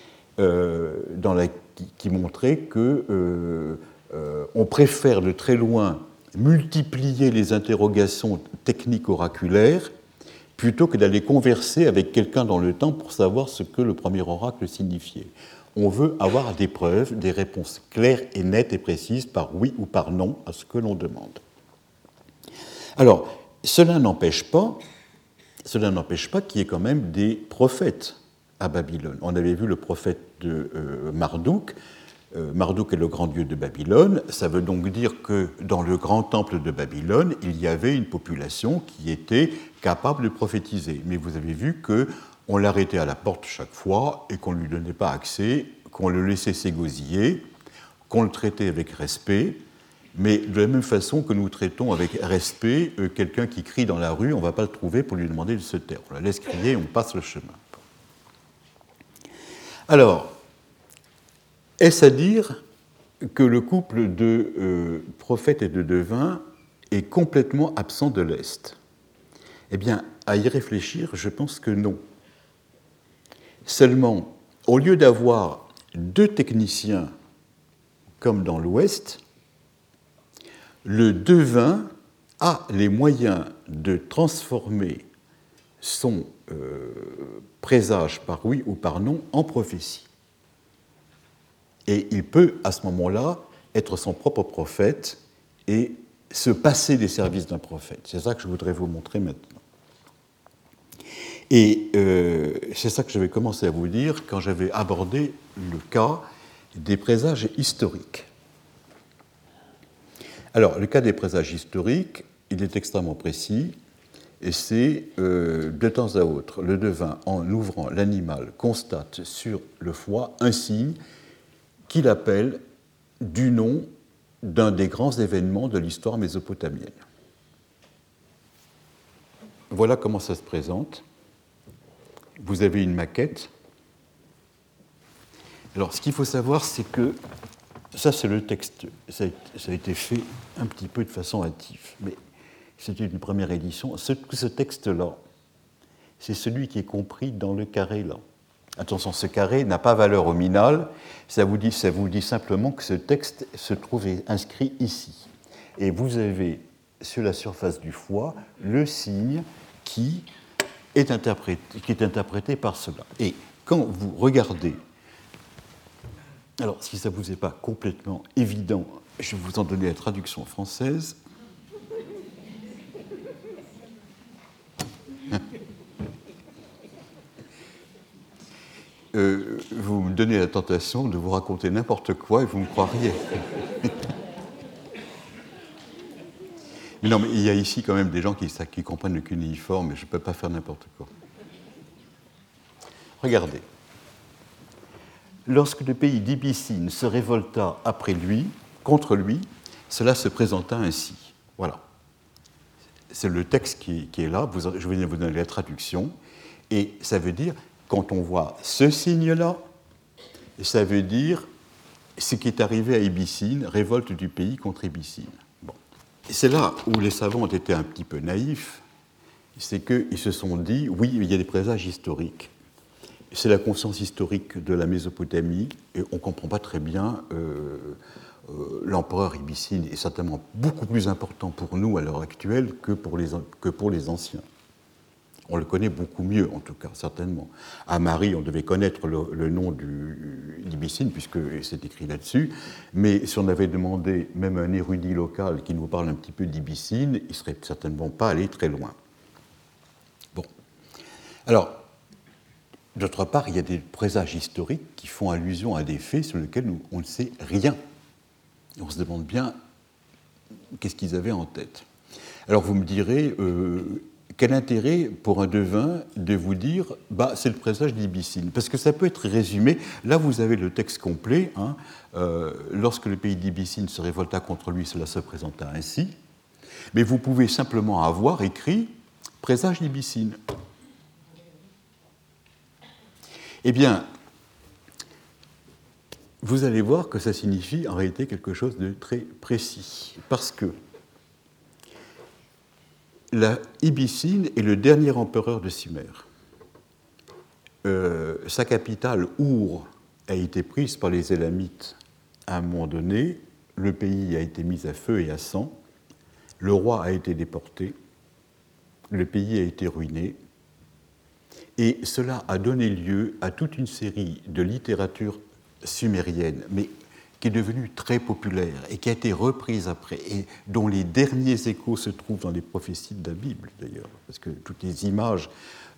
qui montrait que on préfère de très loin multiplier les interrogations techniques oraculaires plutôt que d'aller converser avec quelqu'un dans le temps pour savoir ce que le premier oracle signifiait. On veut avoir des preuves, des réponses claires et nettes et précises par oui ou par non à ce que l'on demande. Alors, cela n'empêche pas qu'il y ait quand même des prophètes à Babylone. On avait vu le prophète de Marduk. Marduk est le grand dieu de Babylone. Ça veut donc dire que dans le grand temple de Babylone, il y avait une population qui était capable de prophétiser. Mais vous avez vu qu'on l'arrêtait à la porte chaque fois et qu'on ne lui donnait pas accès, qu'on le laissait s'égosiller, qu'on le traitait avec respect. Mais de la même façon que nous traitons avec respect quelqu'un qui crie dans la rue, on ne va pas le trouver pour lui demander de se taire. On la laisse crier et on passe le chemin. Alors, est-ce à dire que le couple de prophète et de devin est complètement absent de l'Est? Eh bien, à y réfléchir, je pense que non. Seulement, au lieu d'avoir deux techniciens comme dans l'Ouest, le devin a les moyens de transformer son présage par oui ou par non en prophétie. Et il peut, à ce moment-là, être son propre prophète et se passer des services d'un prophète. C'est ça que je voudrais vous montrer maintenant. Et c'est ça que je vais commencer à vous dire quand j'avais abordé le cas des présages historiques. Alors, le cas des présages historiques, il est extrêmement précis, et c'est de temps à autre, le devin, en ouvrant l'animal, constate sur le foie un signe qu'il appelle du nom d'un des grands événements de l'histoire mésopotamienne. Voilà comment ça se présente. Vous avez une maquette. Alors, ce qu'il faut savoir, c'est que ça, c'est le texte. Ça a été fait un petit peu de façon hâtive, mais c'était une première édition. Ce texte-là, c'est celui qui est compris dans le carré là. Attention, ce carré n'a pas valeur nominale, ça vous dit simplement que ce texte se trouve inscrit ici. Et vous avez, sur la surface du foie, le signe qui est interprété par cela. Et quand vous regardez, alors si ça ne vous est pas complètement évident, je vais vous en donner la traduction française. Vous me donnez la tentation de vous raconter n'importe quoi et vous me croiriez. Mais non, mais il y a ici quand même des gens qui comprennent le cunéiforme, mais je ne peux pas faire n'importe quoi. Regardez. Lorsque le pays d'Ibicine se révolta contre lui, cela se présenta ainsi. Voilà. c'est le texte qui est là, je vais vous donner la traduction, et ça veut dire, quand on voit ce signe-là, ça veut dire ce qui est arrivé à Ibicine, révolte du pays contre Ibicine. Bon. C'est là où les savants ont été un petit peu naïfs, c'est qu'ils se sont dit, oui, il y a des présages historiques. C'est la conscience historique de la Mésopotamie, et on ne comprend pas très bien. L'empereur Ibicine est certainement beaucoup plus important pour nous à l'heure actuelle que pour les anciens. On le connaît beaucoup mieux, en tout cas, certainement. À Marie, on devait connaître le nom d'Ibicine, puisque c'est écrit là-dessus, mais si on avait demandé même à un érudit local qui nous parle un petit peu d'Ibicine, il ne serait certainement pas allé très loin. Bon. Alors, d'autre part, il y a des présages historiques qui font allusion à des faits sur lesquels on ne sait rien. On se demande bien qu'est-ce qu'ils avaient en tête. Alors vous me direz, quel intérêt pour un devin de vous dire c'est le présage d'Ibicine? Parce que ça peut être résumé. Là, vous avez le texte complet. Lorsque le pays d'Ibicine se révolta contre lui, cela se présenta ainsi. Mais vous pouvez simplement avoir écrit présage d'Ibicine. Eh bien, vous allez voir que ça signifie en réalité quelque chose de très précis. Parce que Ibicine est le dernier empereur de Sumer. Sa capitale, Our, a été prise par les Élamites à un moment donné. Le pays a été mis à feu et à sang. Le roi a été déporté. Le pays a été ruiné. Et cela a donné lieu à toute une série de littératures sumériennes, mais qui est devenue très populaire et qui a été reprise après, et dont les derniers échos se trouvent dans les prophéties de la Bible, d'ailleurs, parce que toutes les images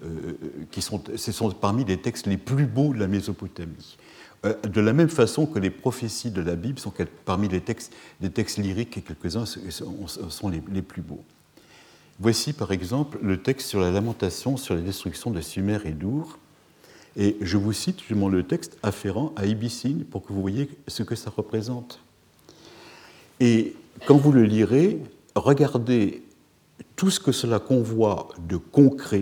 ce sont parmi les textes les plus beaux de la Mésopotamie. De la même façon que les prophéties de la Bible sont parmi les textes lyriques, et quelques-uns sont les plus beaux. Voici par exemple le texte sur la lamentation sur la destruction de Sumer et d'Ur. Et je vous cite justement le texte afférent à Ibicine pour que vous voyez ce que ça représente. Et quand vous le lirez, regardez tout ce que cela convoit de concret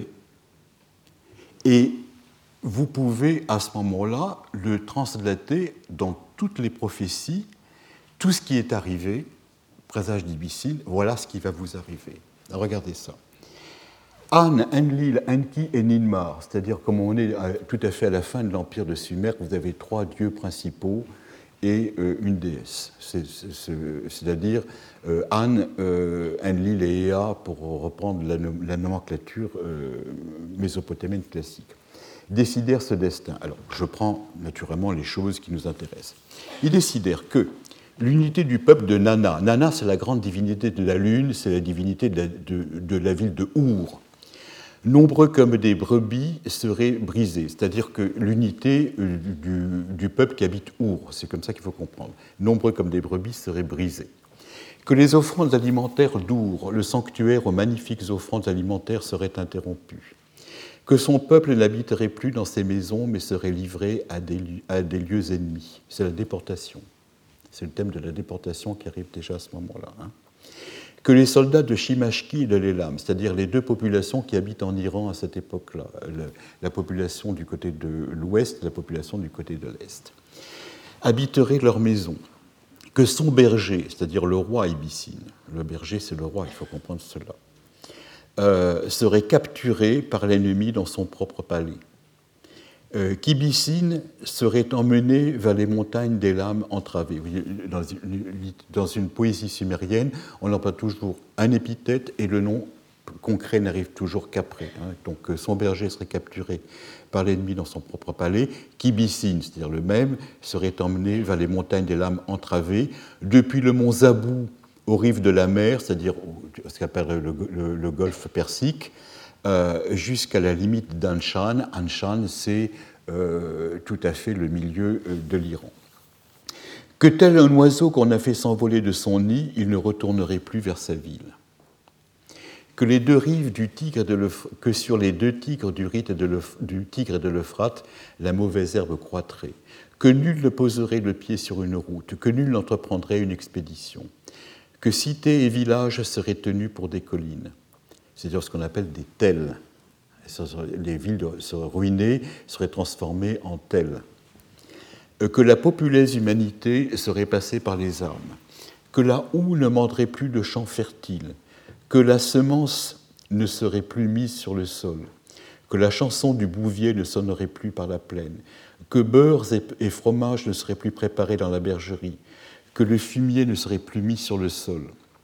et vous pouvez à ce moment-là le translater dans toutes les prophéties, tout ce qui est arrivé, présage d'Ibicine, voilà ce qui va vous arriver. Regardez ça. An, Enlil, Enki et Ninmar, c'est-à-dire comme on est tout à fait à la fin de l'empire de Sumer, vous avez 3 dieux principaux et une déesse. C'est-à-dire An, Enlil et Ea, pour reprendre la nomenclature mésopotamienne classique. Décidèrent ce destin. Alors, je prends naturellement les choses qui nous intéressent. Ils décidèrent que l'unité du peuple de Nana. Nana, c'est la grande divinité de la lune, c'est la divinité de la ville de Our. Nombreux comme des brebis seraient brisés, c'est-à-dire que l'unité du peuple qui habite Our, c'est comme ça qu'il faut comprendre. Nombreux comme des brebis seraient brisés. Que les offrandes alimentaires d'Our, le sanctuaire aux magnifiques offrandes alimentaires, seraient interrompues. Que son peuple n'habiterait plus dans ses maisons, mais serait livré à des lieux ennemis. C'est la déportation. C'est le thème de la déportation qui arrive déjà à ce moment-là. Que les soldats de Shimashki et de l'Élam, c'est-à-dire les 2 populations qui habitent en Iran à cette époque-là, la population du côté de l'ouest, la population du côté de l'est, habiteraient leurs maisons. Que son berger, c'est-à-dire le roi Ibicine, le berger c'est le roi, il faut comprendre cela, serait capturé par l'ennemi dans son propre palais. Qu'Ibicine serait emmené vers les montagnes d'Élam entravées. Dans une poésie sumérienne, on emploie toujours un épithète et le nom concret n'arrive toujours qu'après. Donc son berger serait capturé par l'ennemi dans son propre palais. Qu'Ibicine, c'est-à-dire le même, serait emmené vers les montagnes d'Élam entravées, depuis le mont Zabou aux rives de la mer, c'est-à-dire ce qu'appelle le golfe Persique, jusqu'à la limite d'Anshan. Anshan, c'est tout à fait le milieu de l'Iran. Que tel un oiseau qu'on a fait s'envoler de son nid, il ne retournerait plus vers sa ville. Que les 2 rives du Tigre que sur les 2 tigres du Tigre et de l'Euphrate, la mauvaise herbe croîtrait. Que nul ne poserait le pied sur une route, que nul n'entreprendrait une expédition. Que cités et villages seraient tenus pour des collines. c'est-à-dire ce qu'on appelle des tels. Les villes seraient ruinées, seraient transformées en tels. Que la populeuse humanité serait passée par les armes, que la houe ne mangerait plus de champs fertiles, que la semence ne serait plus mise sur le sol, que la chanson du bouvier ne sonnerait plus par la plaine, que beurres et fromages ne seraient plus préparés dans la bergerie, que le fumier ne serait plus mis sur le sol,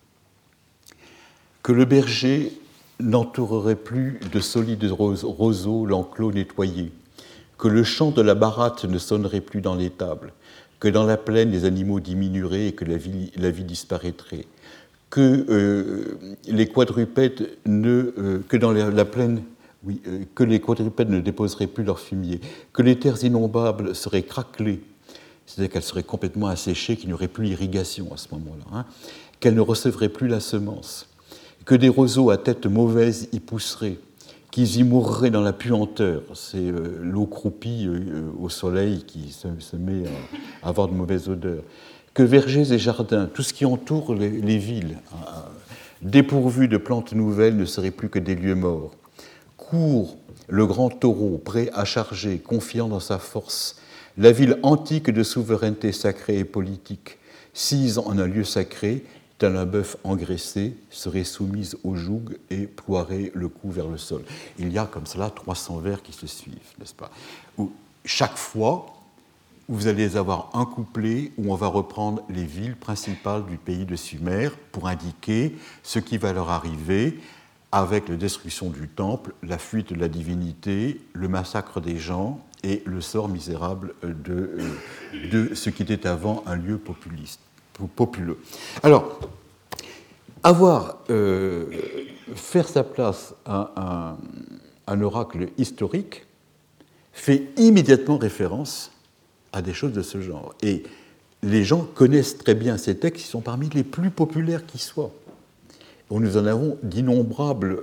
que le berger n'entourerait plus de solides roseaux l'enclos nettoyé, que le chant de la baratte ne sonnerait plus dans l'étable, que dans la plaine les animaux diminueraient et que la vie disparaîtrait, que les quadrupèdes que dans la plaine, que les quadrupèdes ne déposeraient plus leur fumier, que les terres inondables seraient craquelées, c'est-à-dire qu'elles seraient complètement asséchées, qu'il n'y aurait plus d'irrigation à ce moment-là, qu'elles ne recevraient plus la semence, que des roseaux à tête mauvaise y pousseraient, qu'ils y mourraient dans la puanteur, c'est l'eau croupie au soleil qui se met à avoir de mauvaises odeurs, que vergers et jardins, tout ce qui entoure les villes, dépourvus de plantes nouvelles, ne seraient plus que des lieux morts. Court le grand taureau, prêt à charger, confiant dans sa force, la ville antique de souveraineté sacrée et politique, sise en un lieu sacré, tel un bœuf engraissé, serait soumise au joug et ploierait le cou vers le sol. Il y a comme cela 300 vers qui se suivent, n'est-ce pas? Où chaque fois, vous allez avoir un couplet où on va reprendre les villes principales du pays de Sumer pour indiquer ce qui va leur arriver avec la destruction du temple, la fuite de la divinité, le massacre des gens et le sort misérable de ce qui était avant un lieu populeux. Alors, faire sa place à un oracle historique fait immédiatement référence à des choses de ce genre. Et les gens connaissent très bien ces textes, ils sont parmi les plus populaires qui soient. Nous en avons d'innombrables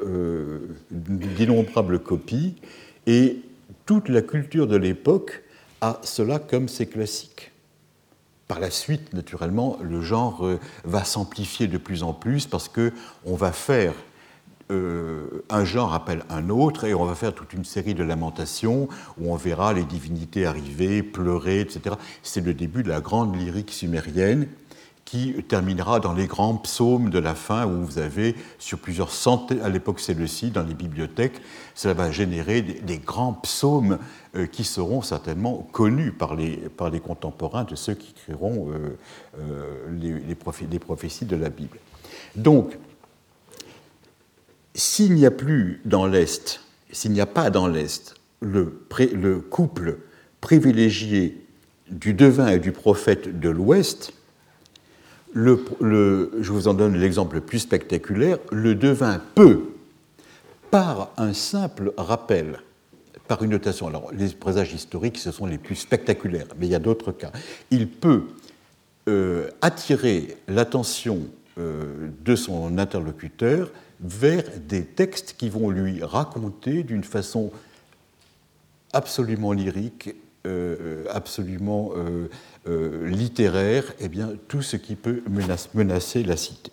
copies, et toute la culture de l'époque a cela comme ses classiques. Par la suite, naturellement, le genre va s'amplifier de plus en plus parce qu'on va faire un genre appelle un autre et on va faire toute une série de lamentations où on verra les divinités arriver, pleurer, etc. C'est le début de la grande lyrique sumérienne qui terminera dans les grands psaumes de la fin où vous avez sur plusieurs centaines, à l'époque c'est le ci, dans les bibliothèques, cela va générer des grands psaumes qui seront certainement connus par les contemporains de ceux qui écriront les prophéties de la Bible. Donc, s'il n'y a pas dans l'Est le couple privilégié du devin et du prophète de l'Ouest, je vous en donne l'exemple le plus spectaculaire, le devin peut, par un simple rappel, par une notation, alors les présages historiques, ce sont les plus spectaculaires, mais il y a d'autres cas, il peut attirer l'attention de son interlocuteur vers des textes qui vont lui raconter d'une façon absolument lyrique, absolument littéraire, eh bien, tout ce qui peut menacer la cité.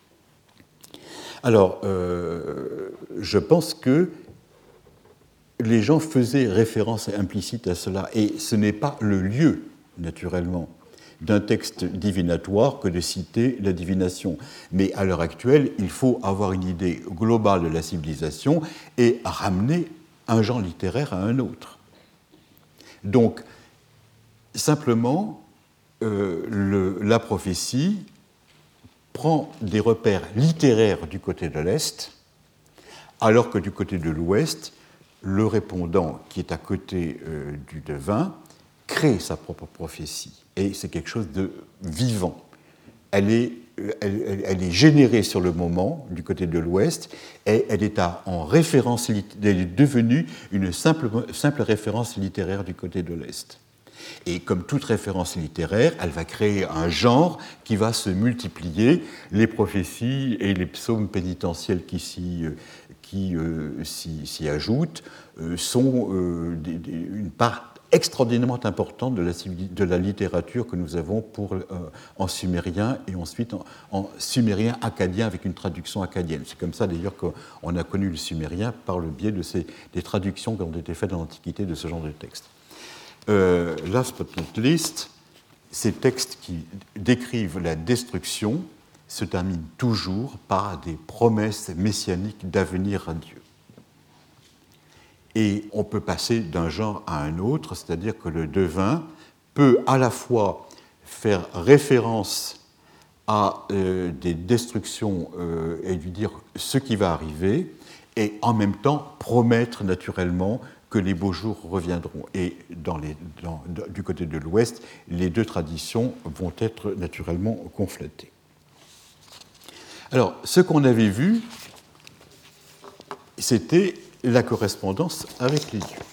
Alors, je pense que les gens faisaient référence implicite à cela, et ce n'est pas le lieu, naturellement, d'un texte divinatoire que de citer la divination. Mais à l'heure actuelle, il faut avoir une idée globale de la civilisation et ramener un genre littéraire à un autre. Donc, simplement, la prophétie prend des repères littéraires du côté de l'Est, alors que du côté de l'Ouest, le répondant qui est à côté du devin crée sa propre prophétie. Et c'est quelque chose de vivant. Elle est générée sur le moment du côté de l'Ouest et elle est devenue une simple référence littéraire du côté de l'Est. Et comme toute référence littéraire, elle va créer un genre qui va se multiplier. Les prophéties et les psaumes pénitentiels qui s'y ajoutent sont une part extraordinairement importante de la littérature que nous avons en sumérien et ensuite en sumérien acadien avec une traduction acadienne. C'est comme ça d'ailleurs qu'on a connu le sumérien par le biais des traductions qui ont été faites dans l'Antiquité de ce genre de textes. Last but not least, ces textes qui décrivent la destruction se terminent toujours par des promesses messianiques d'avenir radieux. Et on peut passer d'un genre à un autre, c'est-à-dire que le devin peut à la fois faire référence à des destructions et lui dire ce qui va arriver, et en même temps promettre naturellement que les beaux jours reviendront. Et du côté de l'Ouest, les deux traditions vont être naturellement conflatées. Alors, ce qu'on avait vu, c'était la correspondance avec les dieux.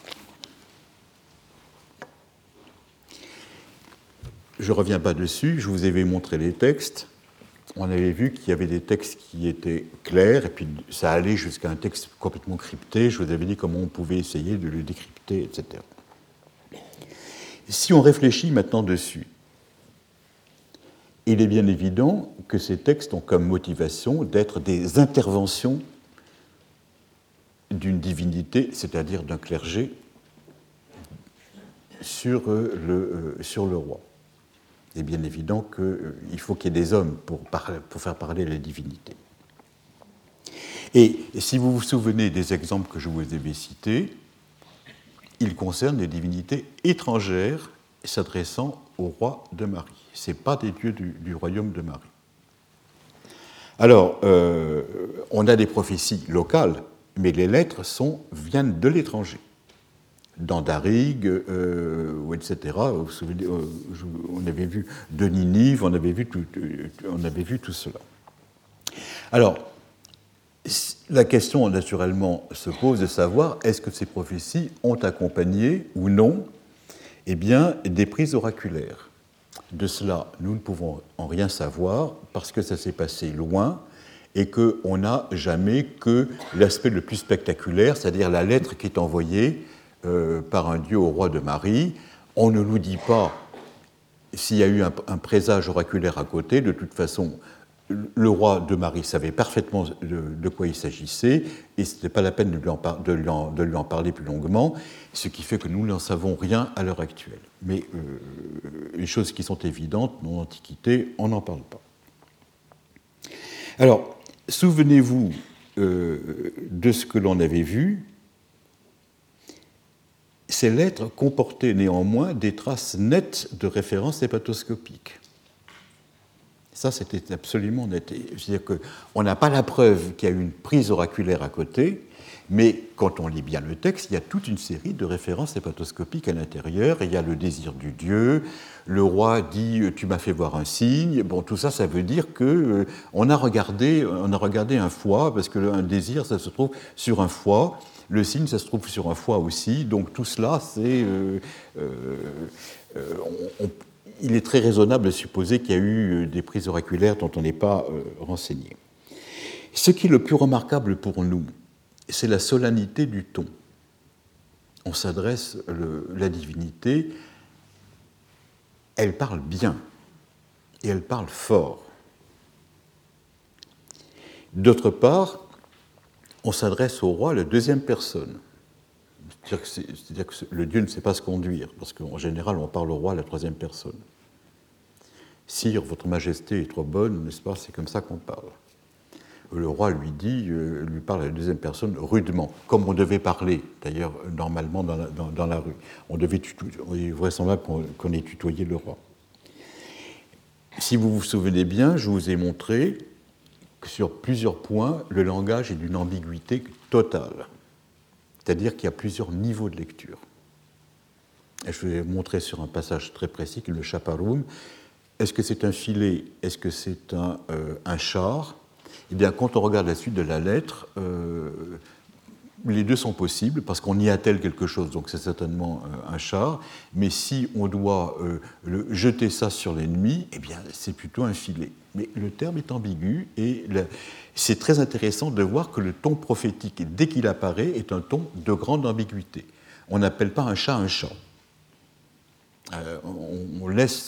Je ne reviens pas dessus, je vous avais montré les textes. On avait vu qu'il y avait des textes qui étaient clairs, et puis ça allait jusqu'à un texte complètement crypté. Je vous avais dit comment on pouvait essayer de le décrypter, etc. Si on réfléchit maintenant dessus, il est bien évident que ces textes ont comme motivation d'être des interventions d'une divinité, c'est-à-dire d'un clergé, sur le roi. Il est bien évident qu'il faut qu'il y ait des hommes pour faire parler la divinité. Et si vous vous souvenez des exemples que je vous avais cités, ils concernent des divinités étrangères s'adressant au roi de Marie. Ce n'est pas des dieux du royaume de Marie. Alors, on a des prophéties locales, mais les lettres viennent de l'étranger. Dans Darig, etc. Vous vous souvenez, on avait vu de Ninive, on avait vu tout cela. Alors, la question naturellement se pose de savoir est-ce que ces prophéties ont accompagné ou non des prises oraculaires. De cela, nous ne pouvons en rien savoir parce que ça s'est passé loin et qu'on n'a jamais que l'aspect le plus spectaculaire, c'est-à-dire la lettre qui est envoyée par un dieu au roi de Marie. On ne nous dit pas s'il y a eu un présage oraculaire à côté. De toute façon, le roi de Marie savait parfaitement de quoi il s'agissait et ce n'était pas la peine de lui en parler plus longuement, ce qui fait que nous n'en savons rien à l'heure actuelle. Mais les choses qui sont évidentes, dans l'Antiquité, on n'en parle pas. Alors, souvenez-vous de ce que l'on avait vu. Ces lettres comportaient néanmoins des traces nettes de références hépatoscopiques. Ça, c'était absolument net. C'est-à-dire qu'on n'a pas la preuve qu'il y a eu une prise oraculaire à côté, mais quand on lit bien le texte, il y a toute une série de références hépatoscopiques à l'intérieur. Il y a le désir du dieu, le roi dit « tu m'as fait voir un signe ». Bon, tout ça, ça veut dire qu'on a regardé un foie, parce qu'un désir, ça se trouve sur un foie. Le signe, ça se trouve sur un foie aussi. Donc tout cela, il est très raisonnable de supposer qu'il y a eu des prises oraculaires dont on n'est pas renseigné. Ce qui est le plus remarquable pour nous, c'est la solennité du ton. On s'adresse, la divinité, elle parle bien, et elle parle fort. D'autre part, on s'adresse au roi à la deuxième personne. C'est-à-dire que le dieu ne sait pas se conduire, parce qu'en général, on parle au roi à la troisième personne. Sire, votre majesté est trop bonne, n'est-ce pas? C'est comme ça qu'on parle. Le roi lui parle à la deuxième personne rudement, comme on devait parler, d'ailleurs, normalement dans la rue. Il est vraisemblable qu'on ait tutoyé le roi. Si vous vous souvenez bien, je vous ai montré que sur plusieurs points, le langage est d'une ambiguïté totale. C'est-à-dire qu'il y a plusieurs niveaux de lecture. Et je vous ai montré sur un passage très précis que le chaparoum. Est-ce que c'est un filet? Est-ce que c'est un char? Eh bien, quand on regarde la suite de la lettre, les deux sont possibles parce qu'on y attelle quelque chose, donc c'est certainement un char. Mais si on doit jeter ça sur l'ennemi, eh bien, c'est plutôt un filet. Mais le terme est ambigu et c'est très intéressant de voir que le ton prophétique, dès qu'il apparaît, est un ton de grande ambiguïté. On n'appelle pas un chat un chat. on laisse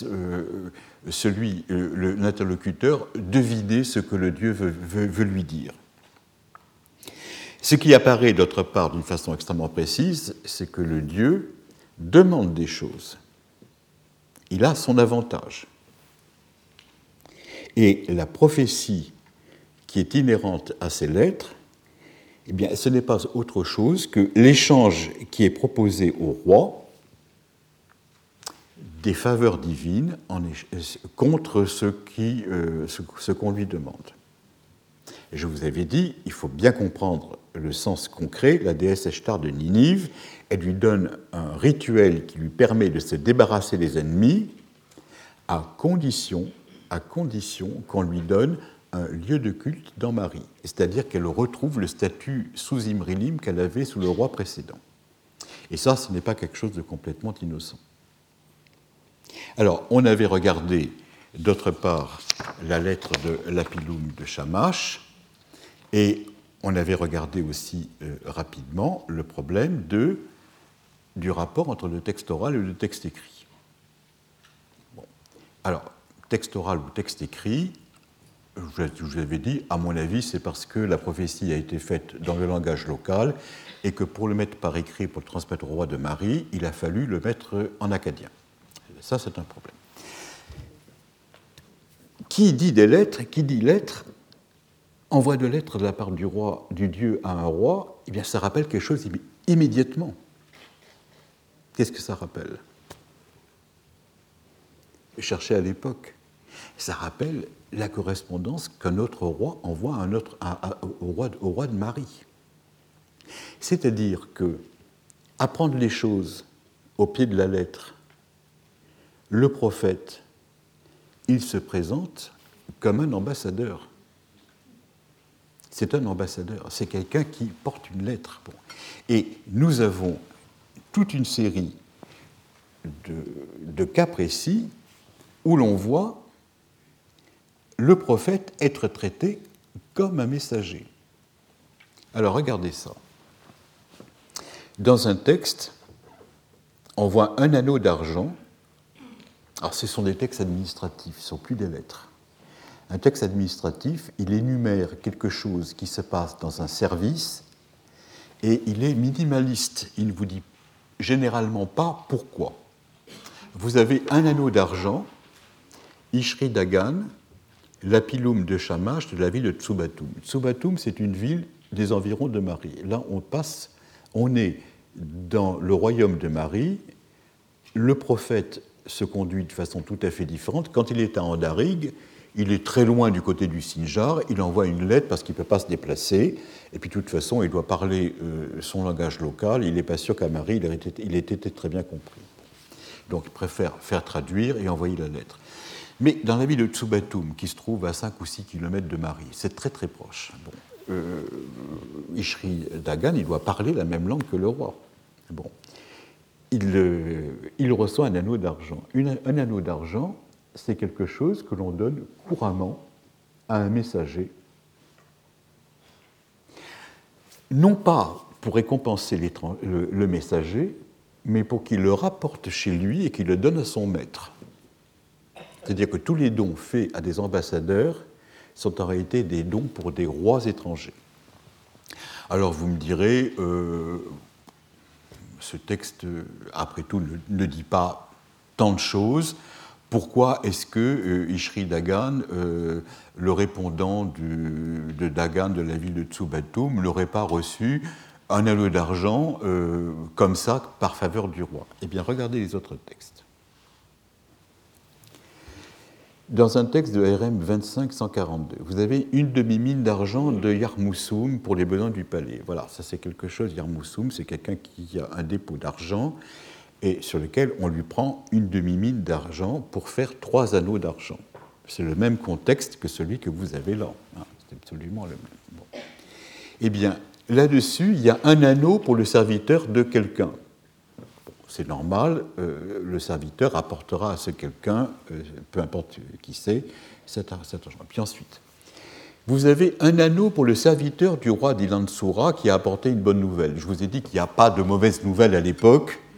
l'interlocuteur deviner ce que le Dieu veut lui dire. Ce qui apparaît d'autre part d'une façon extrêmement précise, c'est que le Dieu demande des choses. Il a son avantage. Et la prophétie qui est inhérente à ces lettres, eh bien, ce n'est pas autre chose que l'échange qui est proposé au roi des faveurs divines contre ce qu'on lui demande. Et je vous avais dit, il faut bien comprendre le sens concret. La déesse Eshtar de Ninive, elle lui donne un rituel qui lui permet de se débarrasser des ennemis à condition qu'on lui donne un lieu de culte dans Marie, c'est-à-dire qu'elle retrouve le statut sous Imrilim qu'elle avait sous le roi précédent. Et ça, ce n'est pas quelque chose de complètement innocent. Alors, on avait regardé, d'autre part, la lettre de Lapilum de Shamash, et on avait regardé aussi rapidement le problème du rapport entre le texte oral et le texte écrit. Bon. Alors, texte oral ou texte écrit, je vous avais dit, à mon avis, c'est parce que la prophétie a été faite dans le langage local et que pour le mettre par écrit, pour le transmettre au roi de Marie, il a fallu le mettre en akkadien. Ça, c'est un problème. Qui dit des lettres, qui dit lettres, envoi de lettres de la part du Dieu à un roi, eh bien, ça rappelle quelque chose immédiatement. Qu'est-ce que ça rappelle ? Cherchez à l'époque. Ça rappelle la correspondance qu'un autre roi envoie au roi de Marie. C'est-à-dire que apprendre les choses au pied de la lettre, le prophète, il se présente comme un ambassadeur. C'est un ambassadeur, c'est quelqu'un qui porte une lettre. Bon. Et nous avons toute une série de cas précis où l'on voit le prophète être traité comme un messager. Alors regardez ça. Dans un texte, on voit un anneau d'argent. Alors ce sont des textes administratifs, ce ne sont plus des lettres. Un texte administratif, il énumère quelque chose qui se passe dans un service et il est minimaliste. Il ne vous dit généralement pas pourquoi. Vous avez un anneau d'argent, Ishri Dagan, Lapilum de Shamash de la ville de Tsubatum. Tsubatum, c'est une ville des environs de Marie. Là, on est dans le royaume de Marie. Le prophète se conduit de façon tout à fait différente. Quand il est à Andarig, il est très loin du côté du Sinjar, il envoie une lettre parce qu'il ne peut pas se déplacer, et puis de toute façon, il doit parler son langage local, il n'est pas sûr qu'à Marie, il ait été très bien compris. Donc il préfère faire traduire et envoyer la lettre. Mais dans la ville de Tsubatum, qui se trouve à 5 ou 6 kilomètres de Marie, c'est très très proche. Bon. Ishri Dagan, il doit parler la même langue que le roi. Bon. Il reçoit un anneau d'argent. Un anneau d'argent, c'est quelque chose que l'on donne couramment à un messager, non pas pour récompenser le messager, mais pour qu'il le rapporte chez lui et qu'il le donne à son maître. C'est-à-dire que tous les dons faits à des ambassadeurs sont en réalité des dons pour des rois étrangers. Alors vous me direz, ce texte, après tout, ne dit pas tant de choses. Pourquoi est-ce que Ishri Dagan, le répondant de Dagan de la ville de Tsubatum, n'aurait pas reçu un anneau d'argent comme ça par faveur du roi ? Eh bien, regardez les autres textes. Dans un texte de RM 25-142, vous avez une demi-mine d'argent de Yarmoussoum pour les besoins du palais. Voilà, ça c'est quelque chose. Yarmoussoum, c'est quelqu'un qui a un dépôt d'argent et sur lequel on lui prend une demi-mine d'argent pour faire 3 anneaux d'argent. C'est le même contexte que celui que vous avez là. C'est absolument le même. Bon. Eh bien, là-dessus, il y a un anneau pour le serviteur de quelqu'un. C'est normal, le serviteur apportera à ce quelqu'un, peu importe qui c'est, cet argent. Puis ensuite, vous avez un anneau pour le serviteur du roi d'Ilandsura qui a apporté une bonne nouvelle. Je vous ai dit qu'il n'y a pas de mauvaise nouvelle à l'époque.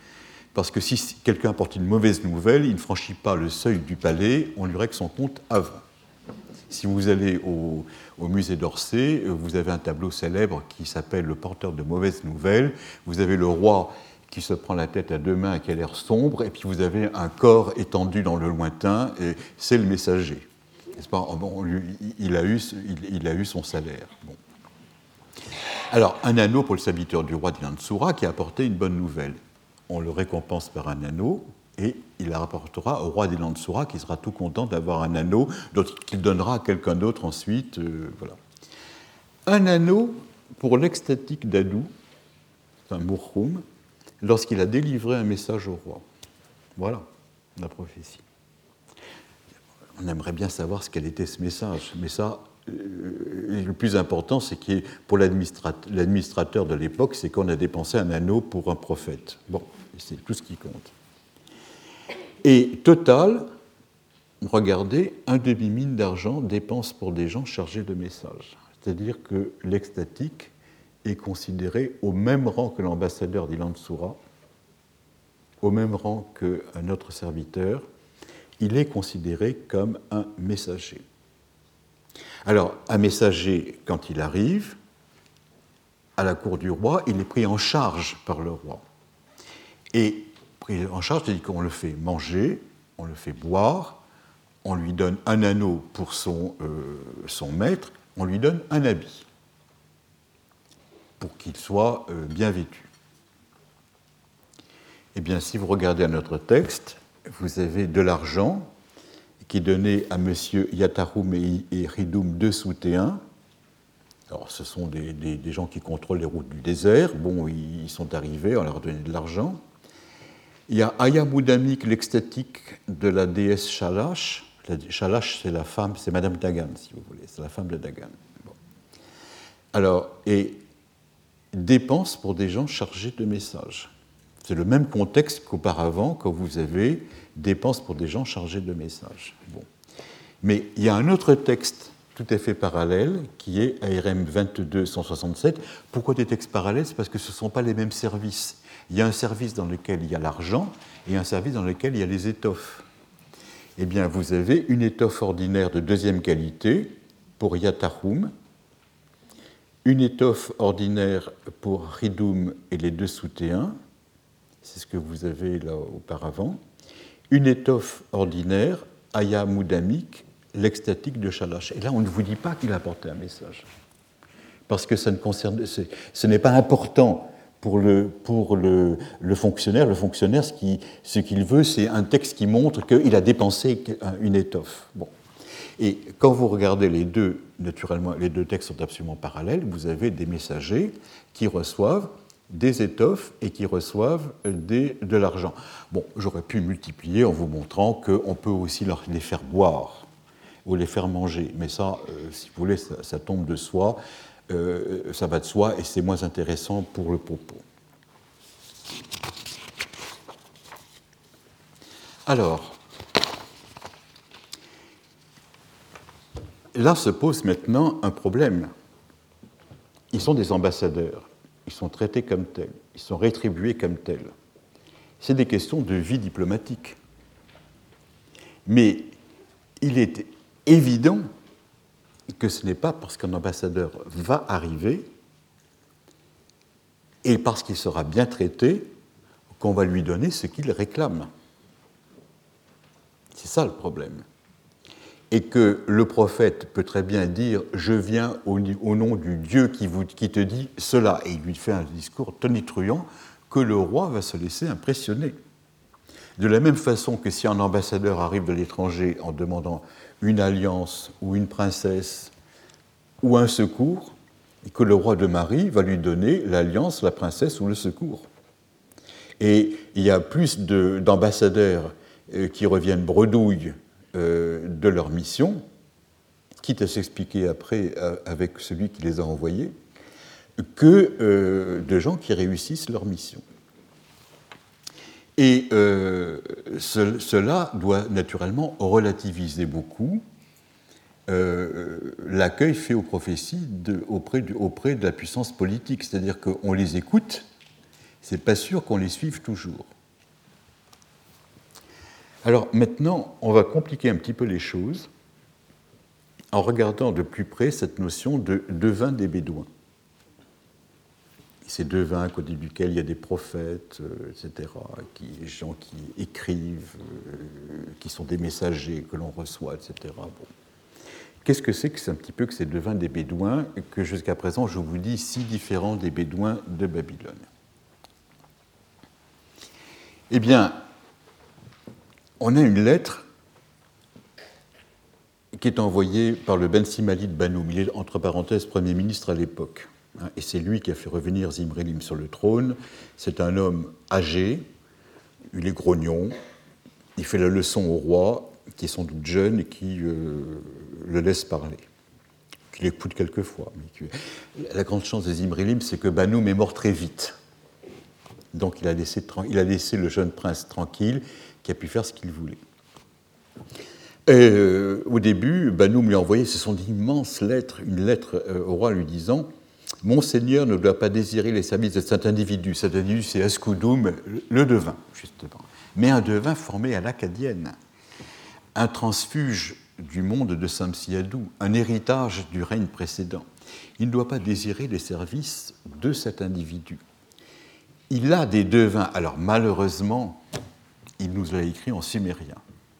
parce que si quelqu'un apporte une mauvaise nouvelle, il ne franchit pas le seuil du palais, on lui règle son compte avant. Si vous allez au musée d'Orsay, vous avez un tableau célèbre qui s'appelle « Le porteur de mauvaises nouvelles ». Vous avez le roi qui se prend la tête à deux mains et qui a l'air sombre, et puis vous avez un corps étendu dans le lointain, et c'est le messager. N'est-ce pas ? Bon, il a eu son salaire. Bon. Alors, un anneau pour le serviteur du roi d'Ilandsura qui a apporté une bonne nouvelle. On le récompense par un anneau, et il la rapportera au roi d'Ilandsura qui sera tout content d'avoir un anneau qu'il donnera à quelqu'un d'autre ensuite. Voilà. Un anneau pour l'extatique d'Adou, enfin Mourchoum, lorsqu'il a délivré un message au roi. Voilà la prophétie. On aimerait bien savoir ce qu'elle était ce message, mais ça, le plus important, c'est que pour l'administrateur de l'époque, c'est qu'on a dépensé un anneau pour un prophète. Bon, c'est tout ce qui compte. Et total, regardez, un demi-mine d'argent dépense pour des gens chargés de messages. C'est-à-dire que l'extatique est considéré au même rang que l'ambassadeur d'Ilandsura, au même rang qu'un autre serviteur. Il est considéré comme un messager. Alors, un messager, quand il arrive à la cour du roi, il est pris en charge par le roi. Et pris en charge, c'est-à-dire qu'on le fait manger, on le fait boire, on lui donne un anneau pour son maître, on lui donne un habit pour qu'il soit bien vêtu. Eh bien, si vous regardez à notre texte, vous avez de l'argent qui est donné à M. Yataroum et Ridoum de Soutéen. Alors, ce sont des gens qui contrôlent les routes du désert. Bon, ils sont arrivés, on leur a donné de l'argent. Il y a Ayamoudamik, l'extatique de la déesse Shalash. Shalash, c'est la femme, c'est Madame Dagan, si vous voulez, c'est la femme de Dagan. Bon. Alors, et dépense pour des gens chargés de messages. C'est le même contexte qu'auparavant, quand vous avez dépenses pour des gens chargés de messages. Bon. Mais il y a un autre texte tout à fait parallèle, qui est ARM 22-167. Pourquoi des textes parallèles ? C'est parce que ce ne sont pas les mêmes services. Il y a un service dans lequel il y a l'argent et un service dans lequel il y a les étoffes. Eh bien, vous avez une étoffe ordinaire de deuxième qualité pour Yataroum, une étoffe ordinaire pour Ridoum et les deux Soutéens, c'est ce que vous avez là auparavant, une étoffe ordinaire, Aya Moudamik, l'extatique de Shalash. Et là, on ne vous dit pas qu'il a apporté un message. Parce que ça ne concerne, ce n'est pas important pour le fonctionnaire. Le fonctionnaire, ce qu'il veut, c'est un texte qui montre qu'il a dépensé une étoffe. Bon. Et quand vous regardez les deux, naturellement, les deux textes sont absolument parallèles, vous avez des messagers qui reçoivent des étoffes et qui reçoivent de l'argent. Bon, j'aurais pu multiplier en vous montrant qu'on peut aussi les faire boire ou les faire manger, mais ça, si vous voulez, ça tombe de soi, ça va de soi et c'est moins intéressant pour le propos. Alors, là se pose maintenant un problème. Ils sont des ambassadeurs. Ils sont traités comme tels, ils sont rétribués comme tels. C'est des questions de vie diplomatique. Mais il est évident que ce n'est pas parce qu'un ambassadeur va arriver et parce qu'il sera bien traité qu'on va lui donner ce qu'il réclame. C'est ça le problème. Et que le prophète peut très bien dire « Je viens au nom du Dieu qui te dit cela », et il lui fait un discours tonitruant que le roi va se laisser impressionner. De la même façon que si un ambassadeur arrive de l'étranger en demandant une alliance ou une princesse ou un secours, et que le roi de Marie va lui donner l'alliance, la princesse ou le secours. Et il y a plus d'ambassadeurs qui reviennent bredouilles de leur mission, quitte à s'expliquer après avec celui qui les a envoyés, que de gens qui réussissent leur mission. Et cela doit naturellement relativiser beaucoup l'accueil fait aux prophéties auprès de la puissance politique, c'est-à-dire qu'on les écoute, c'est pas sûr qu'on les suive toujours. Alors maintenant, on va compliquer un petit peu les choses en regardant de plus près cette notion de devin des Bédouins. Ces devins au début duquel il y a des prophètes, etc., des gens qui écrivent, qui sont des messagers que l'on reçoit, etc. Bon. Qu'est-ce que c'est un petit peu que ces devins des Bédouins que jusqu'à présent, je vous dis, si différents des Bédouins de Babylone? Eh bien, on a une lettre qui est envoyé par le Ben Simalid Banoum. Il est, entre parenthèses, Premier ministre à l'époque. Et c'est lui qui a fait revenir Zimrilim sur le trône. C'est un homme âgé, il est grognon, il fait la leçon au roi, qui est sans doute jeune et qui le laisse parler, qui l'écoute quelquefois. La grande chance de Zimrilim, c'est que Banoum est mort très vite. Donc il a laissé le jeune prince tranquille, qui a pu faire ce qu'il voulait. Au début, Banoum lui a envoyé, ce sont d'immenses lettres, une lettre au roi lui disant « Monseigneur ne doit pas désirer les services de cet individu. Cet individu, c'est Askoudoum, le devin, justement. Mais un devin formé à l'acadienne, un transfuge du monde de Samsiadou, un héritage du règne précédent. Il ne doit pas désirer les services de cet individu. Il a des devins. Alors malheureusement, il nous l'a écrit en sumérien.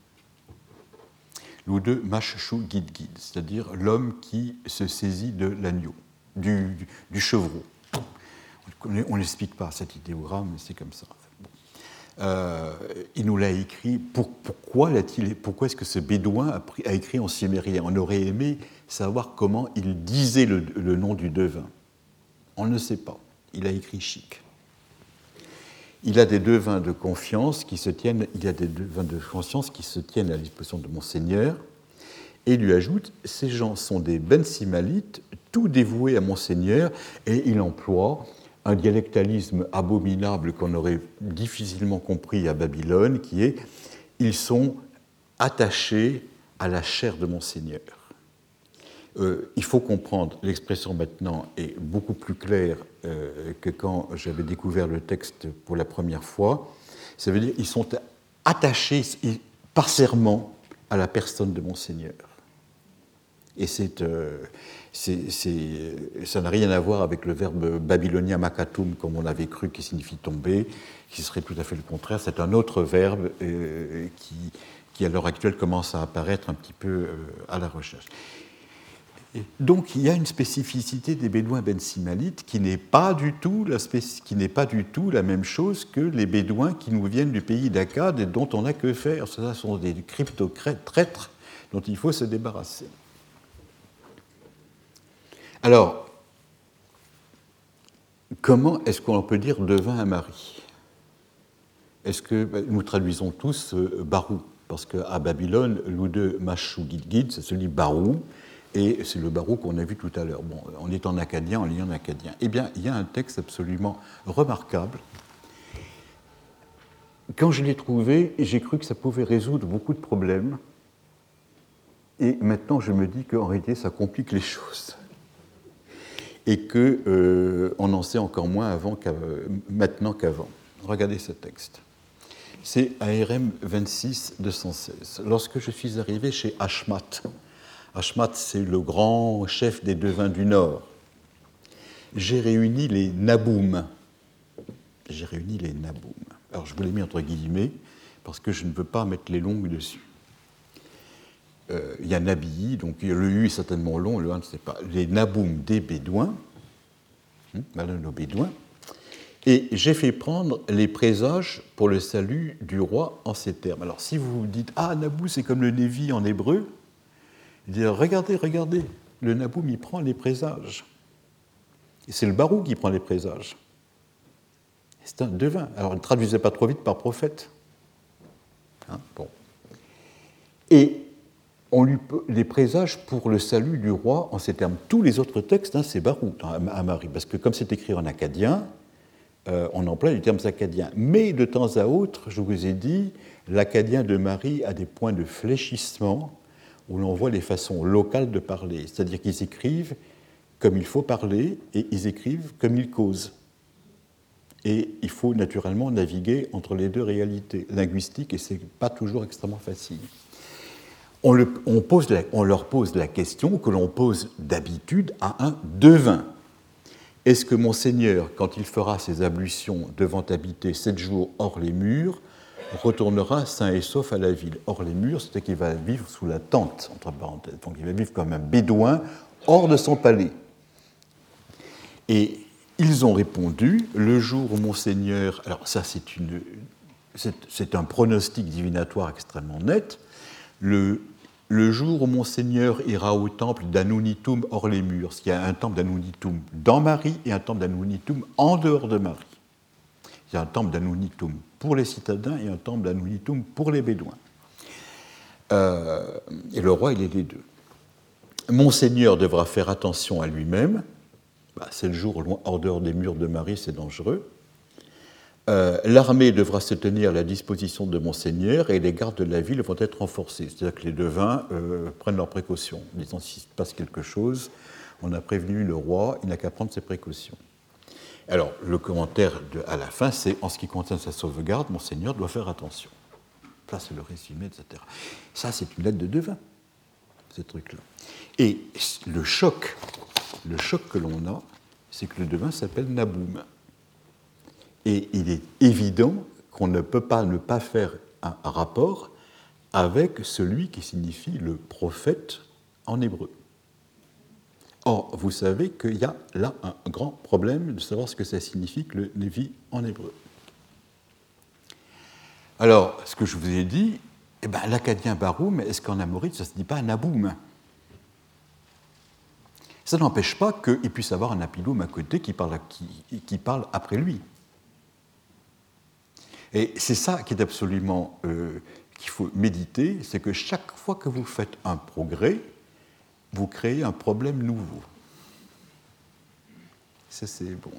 L'Oude Mashchou Gid-Gid, c'est-à-dire l'homme qui se saisit de l'agneau, du chevreau. On n'explique pas cet idéogramme, mais c'est comme ça. Bon. Il nous l'a écrit. Pourquoi est-ce que ce bédouin a écrit en sumérien? On aurait aimé savoir comment il disait le nom du devin. On ne sait pas. Il a écrit chic. Il a des devins de confiance qui se tiennent, à la disposition de Monseigneur, et il lui ajoute, ces gens sont des Ben Simalites, tout dévoués à Monseigneur, et il emploie un dialectalisme abominable qu'on aurait difficilement compris à Babylone, qui est, ils sont attachés à la chair de Monseigneur. Il faut comprendre, l'expression maintenant est beaucoup plus claire que quand j'avais découvert le texte pour la première fois. Ça veut dire qu'ils sont attachés par serment à la personne de Monseigneur. Et ça n'a rien à voir avec le verbe babylonien makatum, comme on avait cru, qui signifie tomber, qui serait tout à fait le contraire. C'est un autre verbe qui à l'heure actuelle, commence à apparaître un petit peu à la recherche. Donc il y a une spécificité des Bédouins Ben Simalites qui n'est pas du tout la même chose que les Bédouins qui nous viennent du pays d'Akkad et dont on n'a que faire. Ce sont des crypto-traîtres dont il faut se débarrasser. Alors, comment est-ce qu'on peut dire devin à Marie? Est-ce que nous traduisons tous Barou? Parce qu'à Babylone, l'Oude Mashchou Gid-Gid, ça se lit Barou. Et c'est le barou qu'on a vu tout à l'heure. Bon, on est en acadien, on lit en acadien. Eh bien, il y a un texte absolument remarquable. Quand je l'ai trouvé, j'ai cru que ça pouvait résoudre beaucoup de problèmes. Et maintenant, je me dis qu'en réalité, ça complique les choses. Et qu'on en sait encore moins maintenant qu'avant. Regardez ce texte. C'est ARM 26-216. Lorsque je suis arrivé chez Ashmat, Ashmat, c'est le grand chef des devins du Nord. J'ai réuni les Naboum. Alors, je vous l'ai mis entre guillemets, parce que je ne veux pas mettre les longues dessus. Il y a Nabi, donc le U est certainement long, le 1 ne sait pas. Les Naboum des Bédouins, malin aux Bédouins. Et j'ai fait prendre les présages pour le salut du roi en ces termes. Alors, si vous vous dites, ah, Nabou, c'est comme le Névi en hébreu, il dit, regardez, le Naboum, il prend les présages. Et c'est le Barou qui prend les présages. C'est un devin. Alors, ne traduisez pas trop vite par prophète. Bon. Et les présages pour le salut du roi en ces termes. Tous les autres textes, c'est Barou à Marie, parce que comme c'est écrit en acadien, on emploie les termes acadiens. Mais de temps à autre, je vous ai dit, l'acadien de Marie a des points de fléchissement où l'on voit les façons locales de parler. C'est-à-dire qu'ils écrivent comme il faut parler et ils écrivent comme ils causent. Et il faut naturellement naviguer entre les deux réalités linguistiques, et ce n'est pas toujours extrêmement facile. On leur pose la question que l'on pose d'habitude à un devin. Est-ce que Monseigneur, quand il fera ses ablutions devant habiter 7 jours hors les murs, retournera sain et sauf à la ville? Hors les murs, c'est-à-dire qu'il va vivre sous la tente, entre parenthèses. Donc il va vivre comme un bédouin hors de son palais. Et ils ont répondu, le jour où Monseigneur... Alors ça, c'est un pronostic divinatoire extrêmement net. Le jour où Monseigneur ira au temple d'Anunitum hors les murs, il y a un temple d'Anunitum dans Marie et un temple d'Anunitum en dehors de Marie. Il y a un temple d'Anunitum pour les citadins et un temple d'Anunitum pour les bédouins. Et le roi, il est les deux. Monseigneur devra faire attention à lui-même. C'est le jour où, hors dehors des murs de Marie, c'est dangereux. L'armée devra se tenir à la disposition de Monseigneur et les gardes de la ville vont être renforcés. C'est-à-dire que les devins prennent leurs précautions. Disant, s'il se passe quelque chose, on a prévenu le roi, il n'a qu'à prendre ses précautions. Alors, le commentaire à la fin, c'est en ce qui concerne sa sauvegarde, Monseigneur doit faire attention. Ça, c'est le résumé, etc. Ça, c'est une lettre de devin, ce truc-là. Et le choc que l'on a, c'est que le devin s'appelle Naboum. Et il est évident qu'on ne peut pas ne pas faire un rapport avec celui qui signifie le prophète en hébreu. Or, vous savez qu'il y a là un grand problème de savoir ce que ça signifie que le Névi en hébreu. Alors, ce que je vous ai dit, l'acadien Baroum, est-ce qu'en amorite, ça ne se dit pas Naboum? Ça n'empêche pas qu'il puisse avoir un apiloum à côté qui parle après lui. Et c'est ça qui est absolument qu'il faut méditer, c'est que chaque fois que vous faites un progrès, vous créez un problème nouveau. Ça, c'est bon.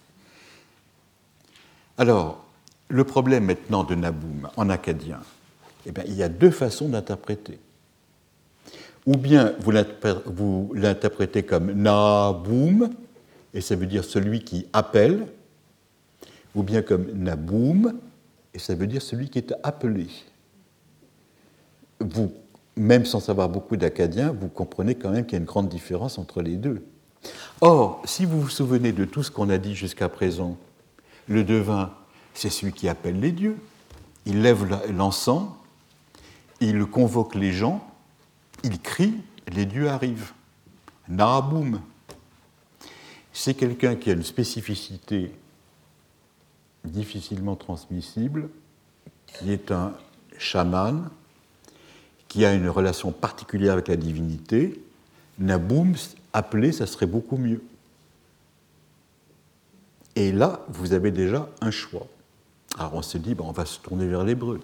Alors, le problème maintenant de Naboum en acadien, il y a 2 façons d'interpréter. Ou bien vous l'interprétez comme Naboum, et ça veut dire celui qui appelle, ou bien comme Naboum, et ça veut dire celui qui est appelé. Vous, même sans savoir beaucoup d'acadien, vous comprenez quand même qu'il y a une grande différence entre les deux. Or, si vous vous souvenez de tout ce qu'on a dit jusqu'à présent, le devin, c'est celui qui appelle les dieux. Il lève l'encens, il convoque les gens, il crie, les dieux arrivent. Naboum. C'est quelqu'un qui a une spécificité difficilement transmissible, qui est un chaman, qui a une relation particulière avec la divinité. Naboum, appelé, ça serait beaucoup mieux. Et là, vous avez déjà un choix. Alors on se dit, on va se tourner vers l'hébreu.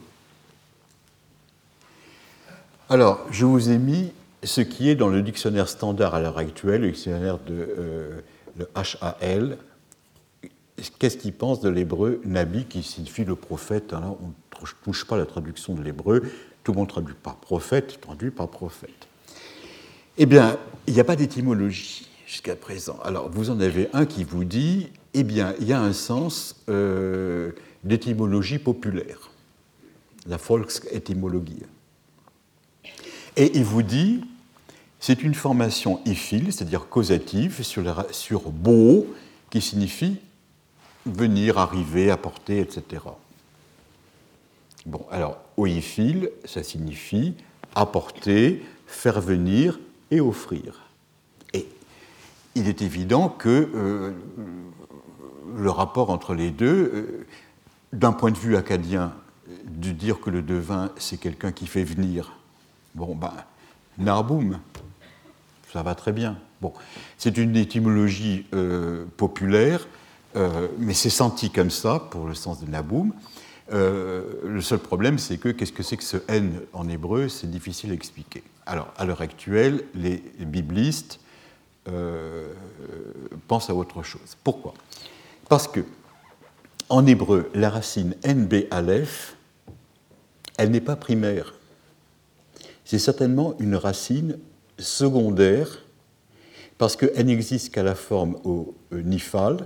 Alors, je vous ai mis ce qui est dans le dictionnaire standard à l'heure actuelle, le dictionnaire de le HAL. Qu'est-ce qu'il pense de l'hébreu Nabi, qui signifie le prophète? Alors, on ne touche pas à la traduction de l'hébreu, tout le monde traduit par prophète, traduit par prophète. Eh bien, il n'y a pas d'étymologie jusqu'à présent. Alors, vous en avez un qui vous dit, il y a un sens d'étymologie populaire, la Volksetymologie. Et il vous dit, c'est une formation iphile, c'est-à-dire causative, sur bo, qui signifie venir, arriver, apporter, etc. Bon, alors, oiphile, ça signifie apporter, faire venir et offrir. Et il est évident que le rapport entre les deux, d'un point de vue acadien, de dire que le devin, c'est quelqu'un qui fait venir, Naboum, ça va très bien. Bon, c'est une étymologie populaire, mais c'est senti comme ça pour le sens de Naboum. Le seul problème, c'est que qu'est-ce que c'est que ce N en hébreu? C'est difficile à expliquer. Alors, à l'heure actuelle, les biblistes pensent à autre chose. Pourquoi? Parce que, en hébreu, la racine NB Aleph, elle n'est pas primaire. C'est certainement une racine secondaire, parce qu'elle n'existe qu'à la forme au nifal,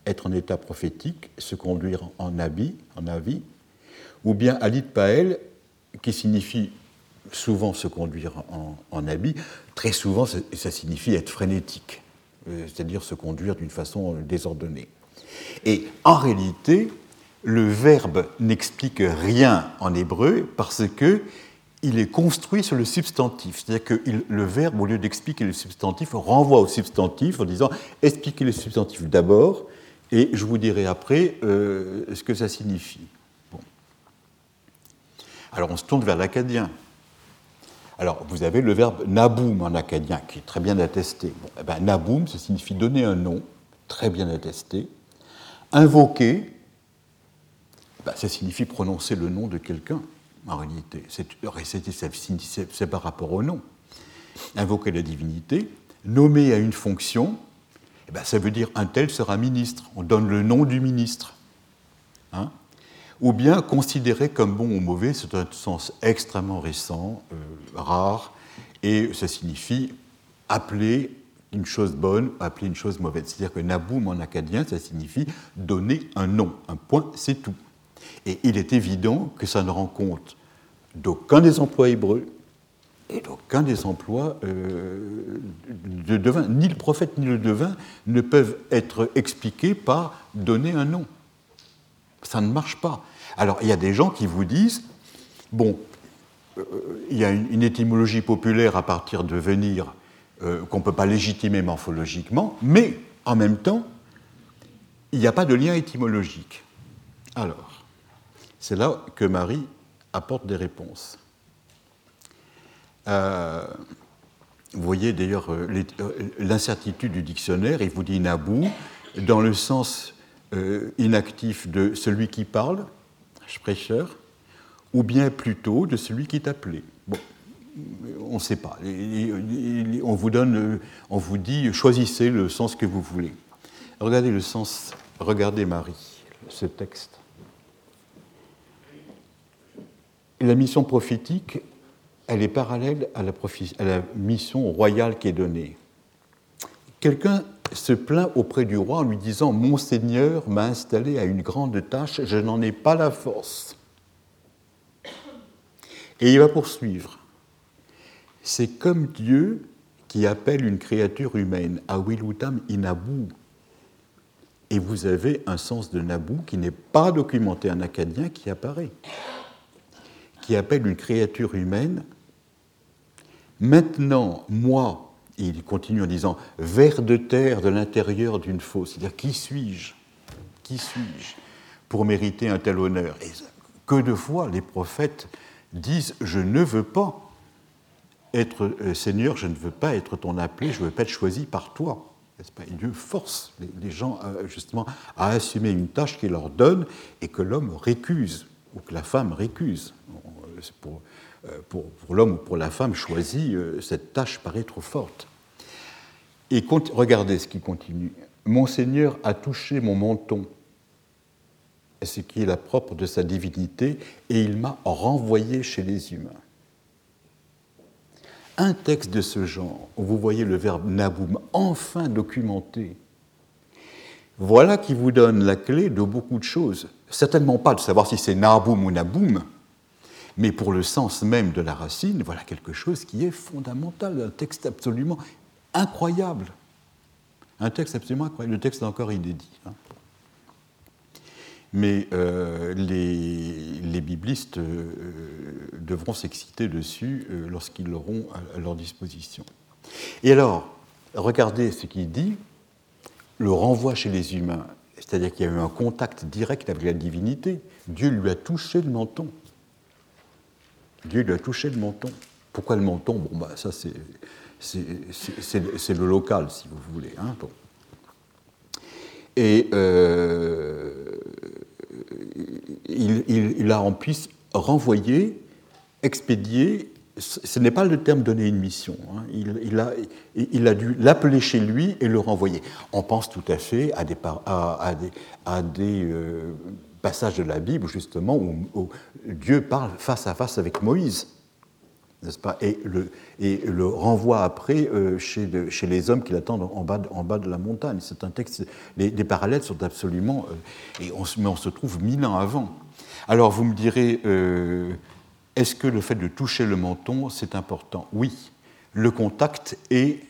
être en état prophétique, se conduire en avis, ou bien alit paël, qui signifie souvent se conduire en habit, très souvent ça signifie être frénétique, c'est-à-dire se conduire d'une façon désordonnée. Et en réalité, le verbe n'explique rien en hébreu parce qu'il est construit sur le substantif. C'est-à-dire que le verbe, au lieu d'expliquer le substantif, renvoie au substantif en disant « expliquez le substantif d'abord et je vous dirai après ce que ça signifie ». Bon. Alors on se tourne vers l'acadien. Alors vous avez le verbe « naboum » en acadien qui est très bien attesté. Bon, eh ben, « naboum », ça signifie donner un nom, très bien attesté. Invoquer, ben, ça signifie prononcer le nom de quelqu'un, en réalité. C'est par rapport au nom. Invoquer la divinité, nommer à une fonction, eh ben, ça veut dire un tel sera ministre. On donne le nom du ministre. Hein? Ou bien considérer comme bon ou mauvais, c'est un sens extrêmement récent, rare, et ça signifie appeler une chose bonne, appeler une chose mauvaise. C'est-à-dire que naboum en acadien, ça signifie donner un nom, un point, c'est tout. Et il est évident que ça ne rend compte d'aucun des emplois hébreux et d'aucun des emplois de devin. Ni le prophète ni le devin ne peuvent être expliqués par donner un nom. Ça ne marche pas. Alors, il y a des gens qui vous disent, bon, il y a une étymologie populaire à partir de venir qu'on ne peut pas légitimer morphologiquement, mais en même temps, il n'y a pas de lien étymologique. Alors, c'est là que Marie apporte des réponses. Vous voyez d'ailleurs l'incertitude du dictionnaire, il vous dit nabou, dans le sens inactif de celui qui parle, Sprecher, ou bien plutôt de celui qui est appelé. Bon, on ne sait pas. On vous dit, choisissez le sens que vous voulez. Regardez le sens, regardez Marie, ce texte. La mission prophétique, elle est parallèle à la mission royale qui est donnée. Quelqu'un se plaint auprès du roi en lui disant « Mon Seigneur m'a installé à une grande tâche, je n'en ai pas la force. » Et il va poursuivre. C'est comme Dieu qui appelle une créature humaine, « Awilutam inabou ». Et vous avez un sens de nabou qui n'est pas documenté en acadien qui apparaît, qui appelle une créature humaine. Maintenant, moi, et il continue en disant « vers de terre de l'intérieur d'une fosse », c'est-à-dire qui suis-je pour mériter un tel honneur. Et que de fois les prophètes disent « je ne veux pas être Seigneur, je ne veux pas être ton appelé, je ne veux pas être choisi par toi ». Et Dieu force les gens justement à assumer une tâche qu'il leur donne et que l'homme récuse, ou que la femme récuse. Pour l'homme ou pour la femme choisi, cette tâche paraît trop forte. Et regardez ce qui continue. « Mon Seigneur a touché mon menton, ce qui est la propre de sa divinité, et il m'a renvoyé chez les humains. » Un texte de ce genre, où vous voyez le verbe « naboum » enfin documenté, voilà qui vous donne la clé de beaucoup de choses. Certainement pas de savoir si c'est « naboum » ou « naboum », mais pour le sens même de la racine, voilà quelque chose qui est fondamental, un texte absolument incroyable. Un texte absolument incroyable. Le texte est encore inédit. Hein. Mais les biblistes devront s'exciter dessus lorsqu'ils l'auront à leur disposition. Et alors, regardez ce qu'il dit, le renvoi chez les humains, c'est-à-dire qu'il y a eu un contact direct avec la divinité. Dieu lui a touché le menton. Dieu lui a touché le menton. Pourquoi le menton ? Bon, bah, ça, c'est le local, si vous voulez. Hein, bon. Et il a en plus renvoyé, expédié, ce n'est pas le terme donner une mission, hein, il a dû l'appeler chez lui et le renvoyer. On pense tout à fait à des passages de la Bible, justement, où Dieu parle face à face avec Moïse. n'est-ce pas, et le renvoie après chez les hommes qui l'attendent en bas de la montagne. C'est un texte, les parallèles sont absolument... mais on se trouve 1000 ans avant. Alors vous me direz, est-ce que le fait de toucher le menton, c'est important? Oui, le contact est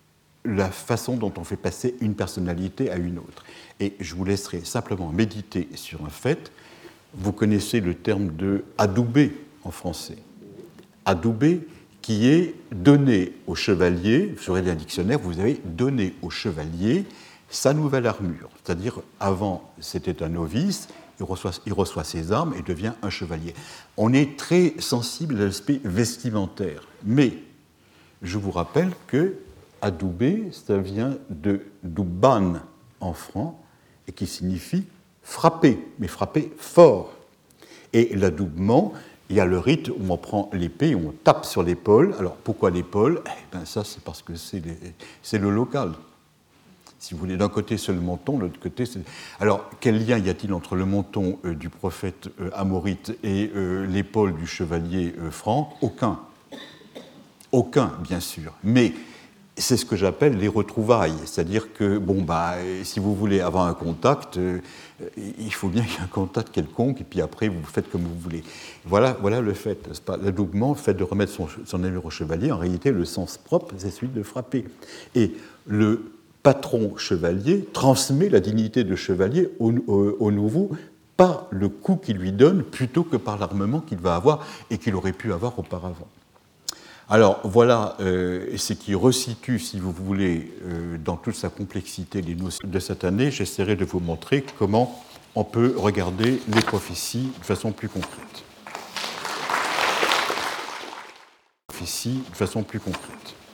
la façon dont on fait passer une personnalité à une autre. Et je vous laisserai simplement méditer sur un fait. Vous connaissez le terme de adouber en français. Adouber, qui est donner au chevalier, vous aurez un dictionnaire, vous avez donné au chevalier sa nouvelle armure. C'est-à-dire, avant, c'était un novice, il reçoit ses armes et devient un chevalier. On est très sensible à l'aspect vestimentaire, mais je vous rappelle que adouber, ça vient de douban en franc, et qui signifie frapper, mais frapper fort. Et l'adoubement, il y a le rite où on prend l'épée et on tape sur l'épaule. Alors pourquoi l'épaule? Ça, c'est parce que c'est le local. Si vous voulez, d'un côté c'est le menton, de l'autre côté c'est... Alors quel lien y a-t-il entre le menton du prophète amorite et l'épaule du chevalier franc? Aucun. Aucun, bien sûr. Mais c'est ce que j'appelle les retrouvailles. C'est-à-dire que, si vous voulez avoir un contact, il faut bien qu'il y ait un contact quelconque, et puis après, vous faites comme vous voulez. Voilà le fait, n'est-ce pas? L'adoubement, le fait de remettre son armure au chevalier, en réalité, le sens propre, c'est celui de frapper. Et le patron chevalier transmet la dignité de chevalier au nouveau par le coup qu'il lui donne, plutôt que par l'armement qu'il va avoir et qu'il aurait pu avoir auparavant. Alors voilà ce qui resitue, si vous voulez, dans toute sa complexité les notions de cette année. J'essaierai de vous montrer comment on peut regarder les prophéties de façon plus concrète.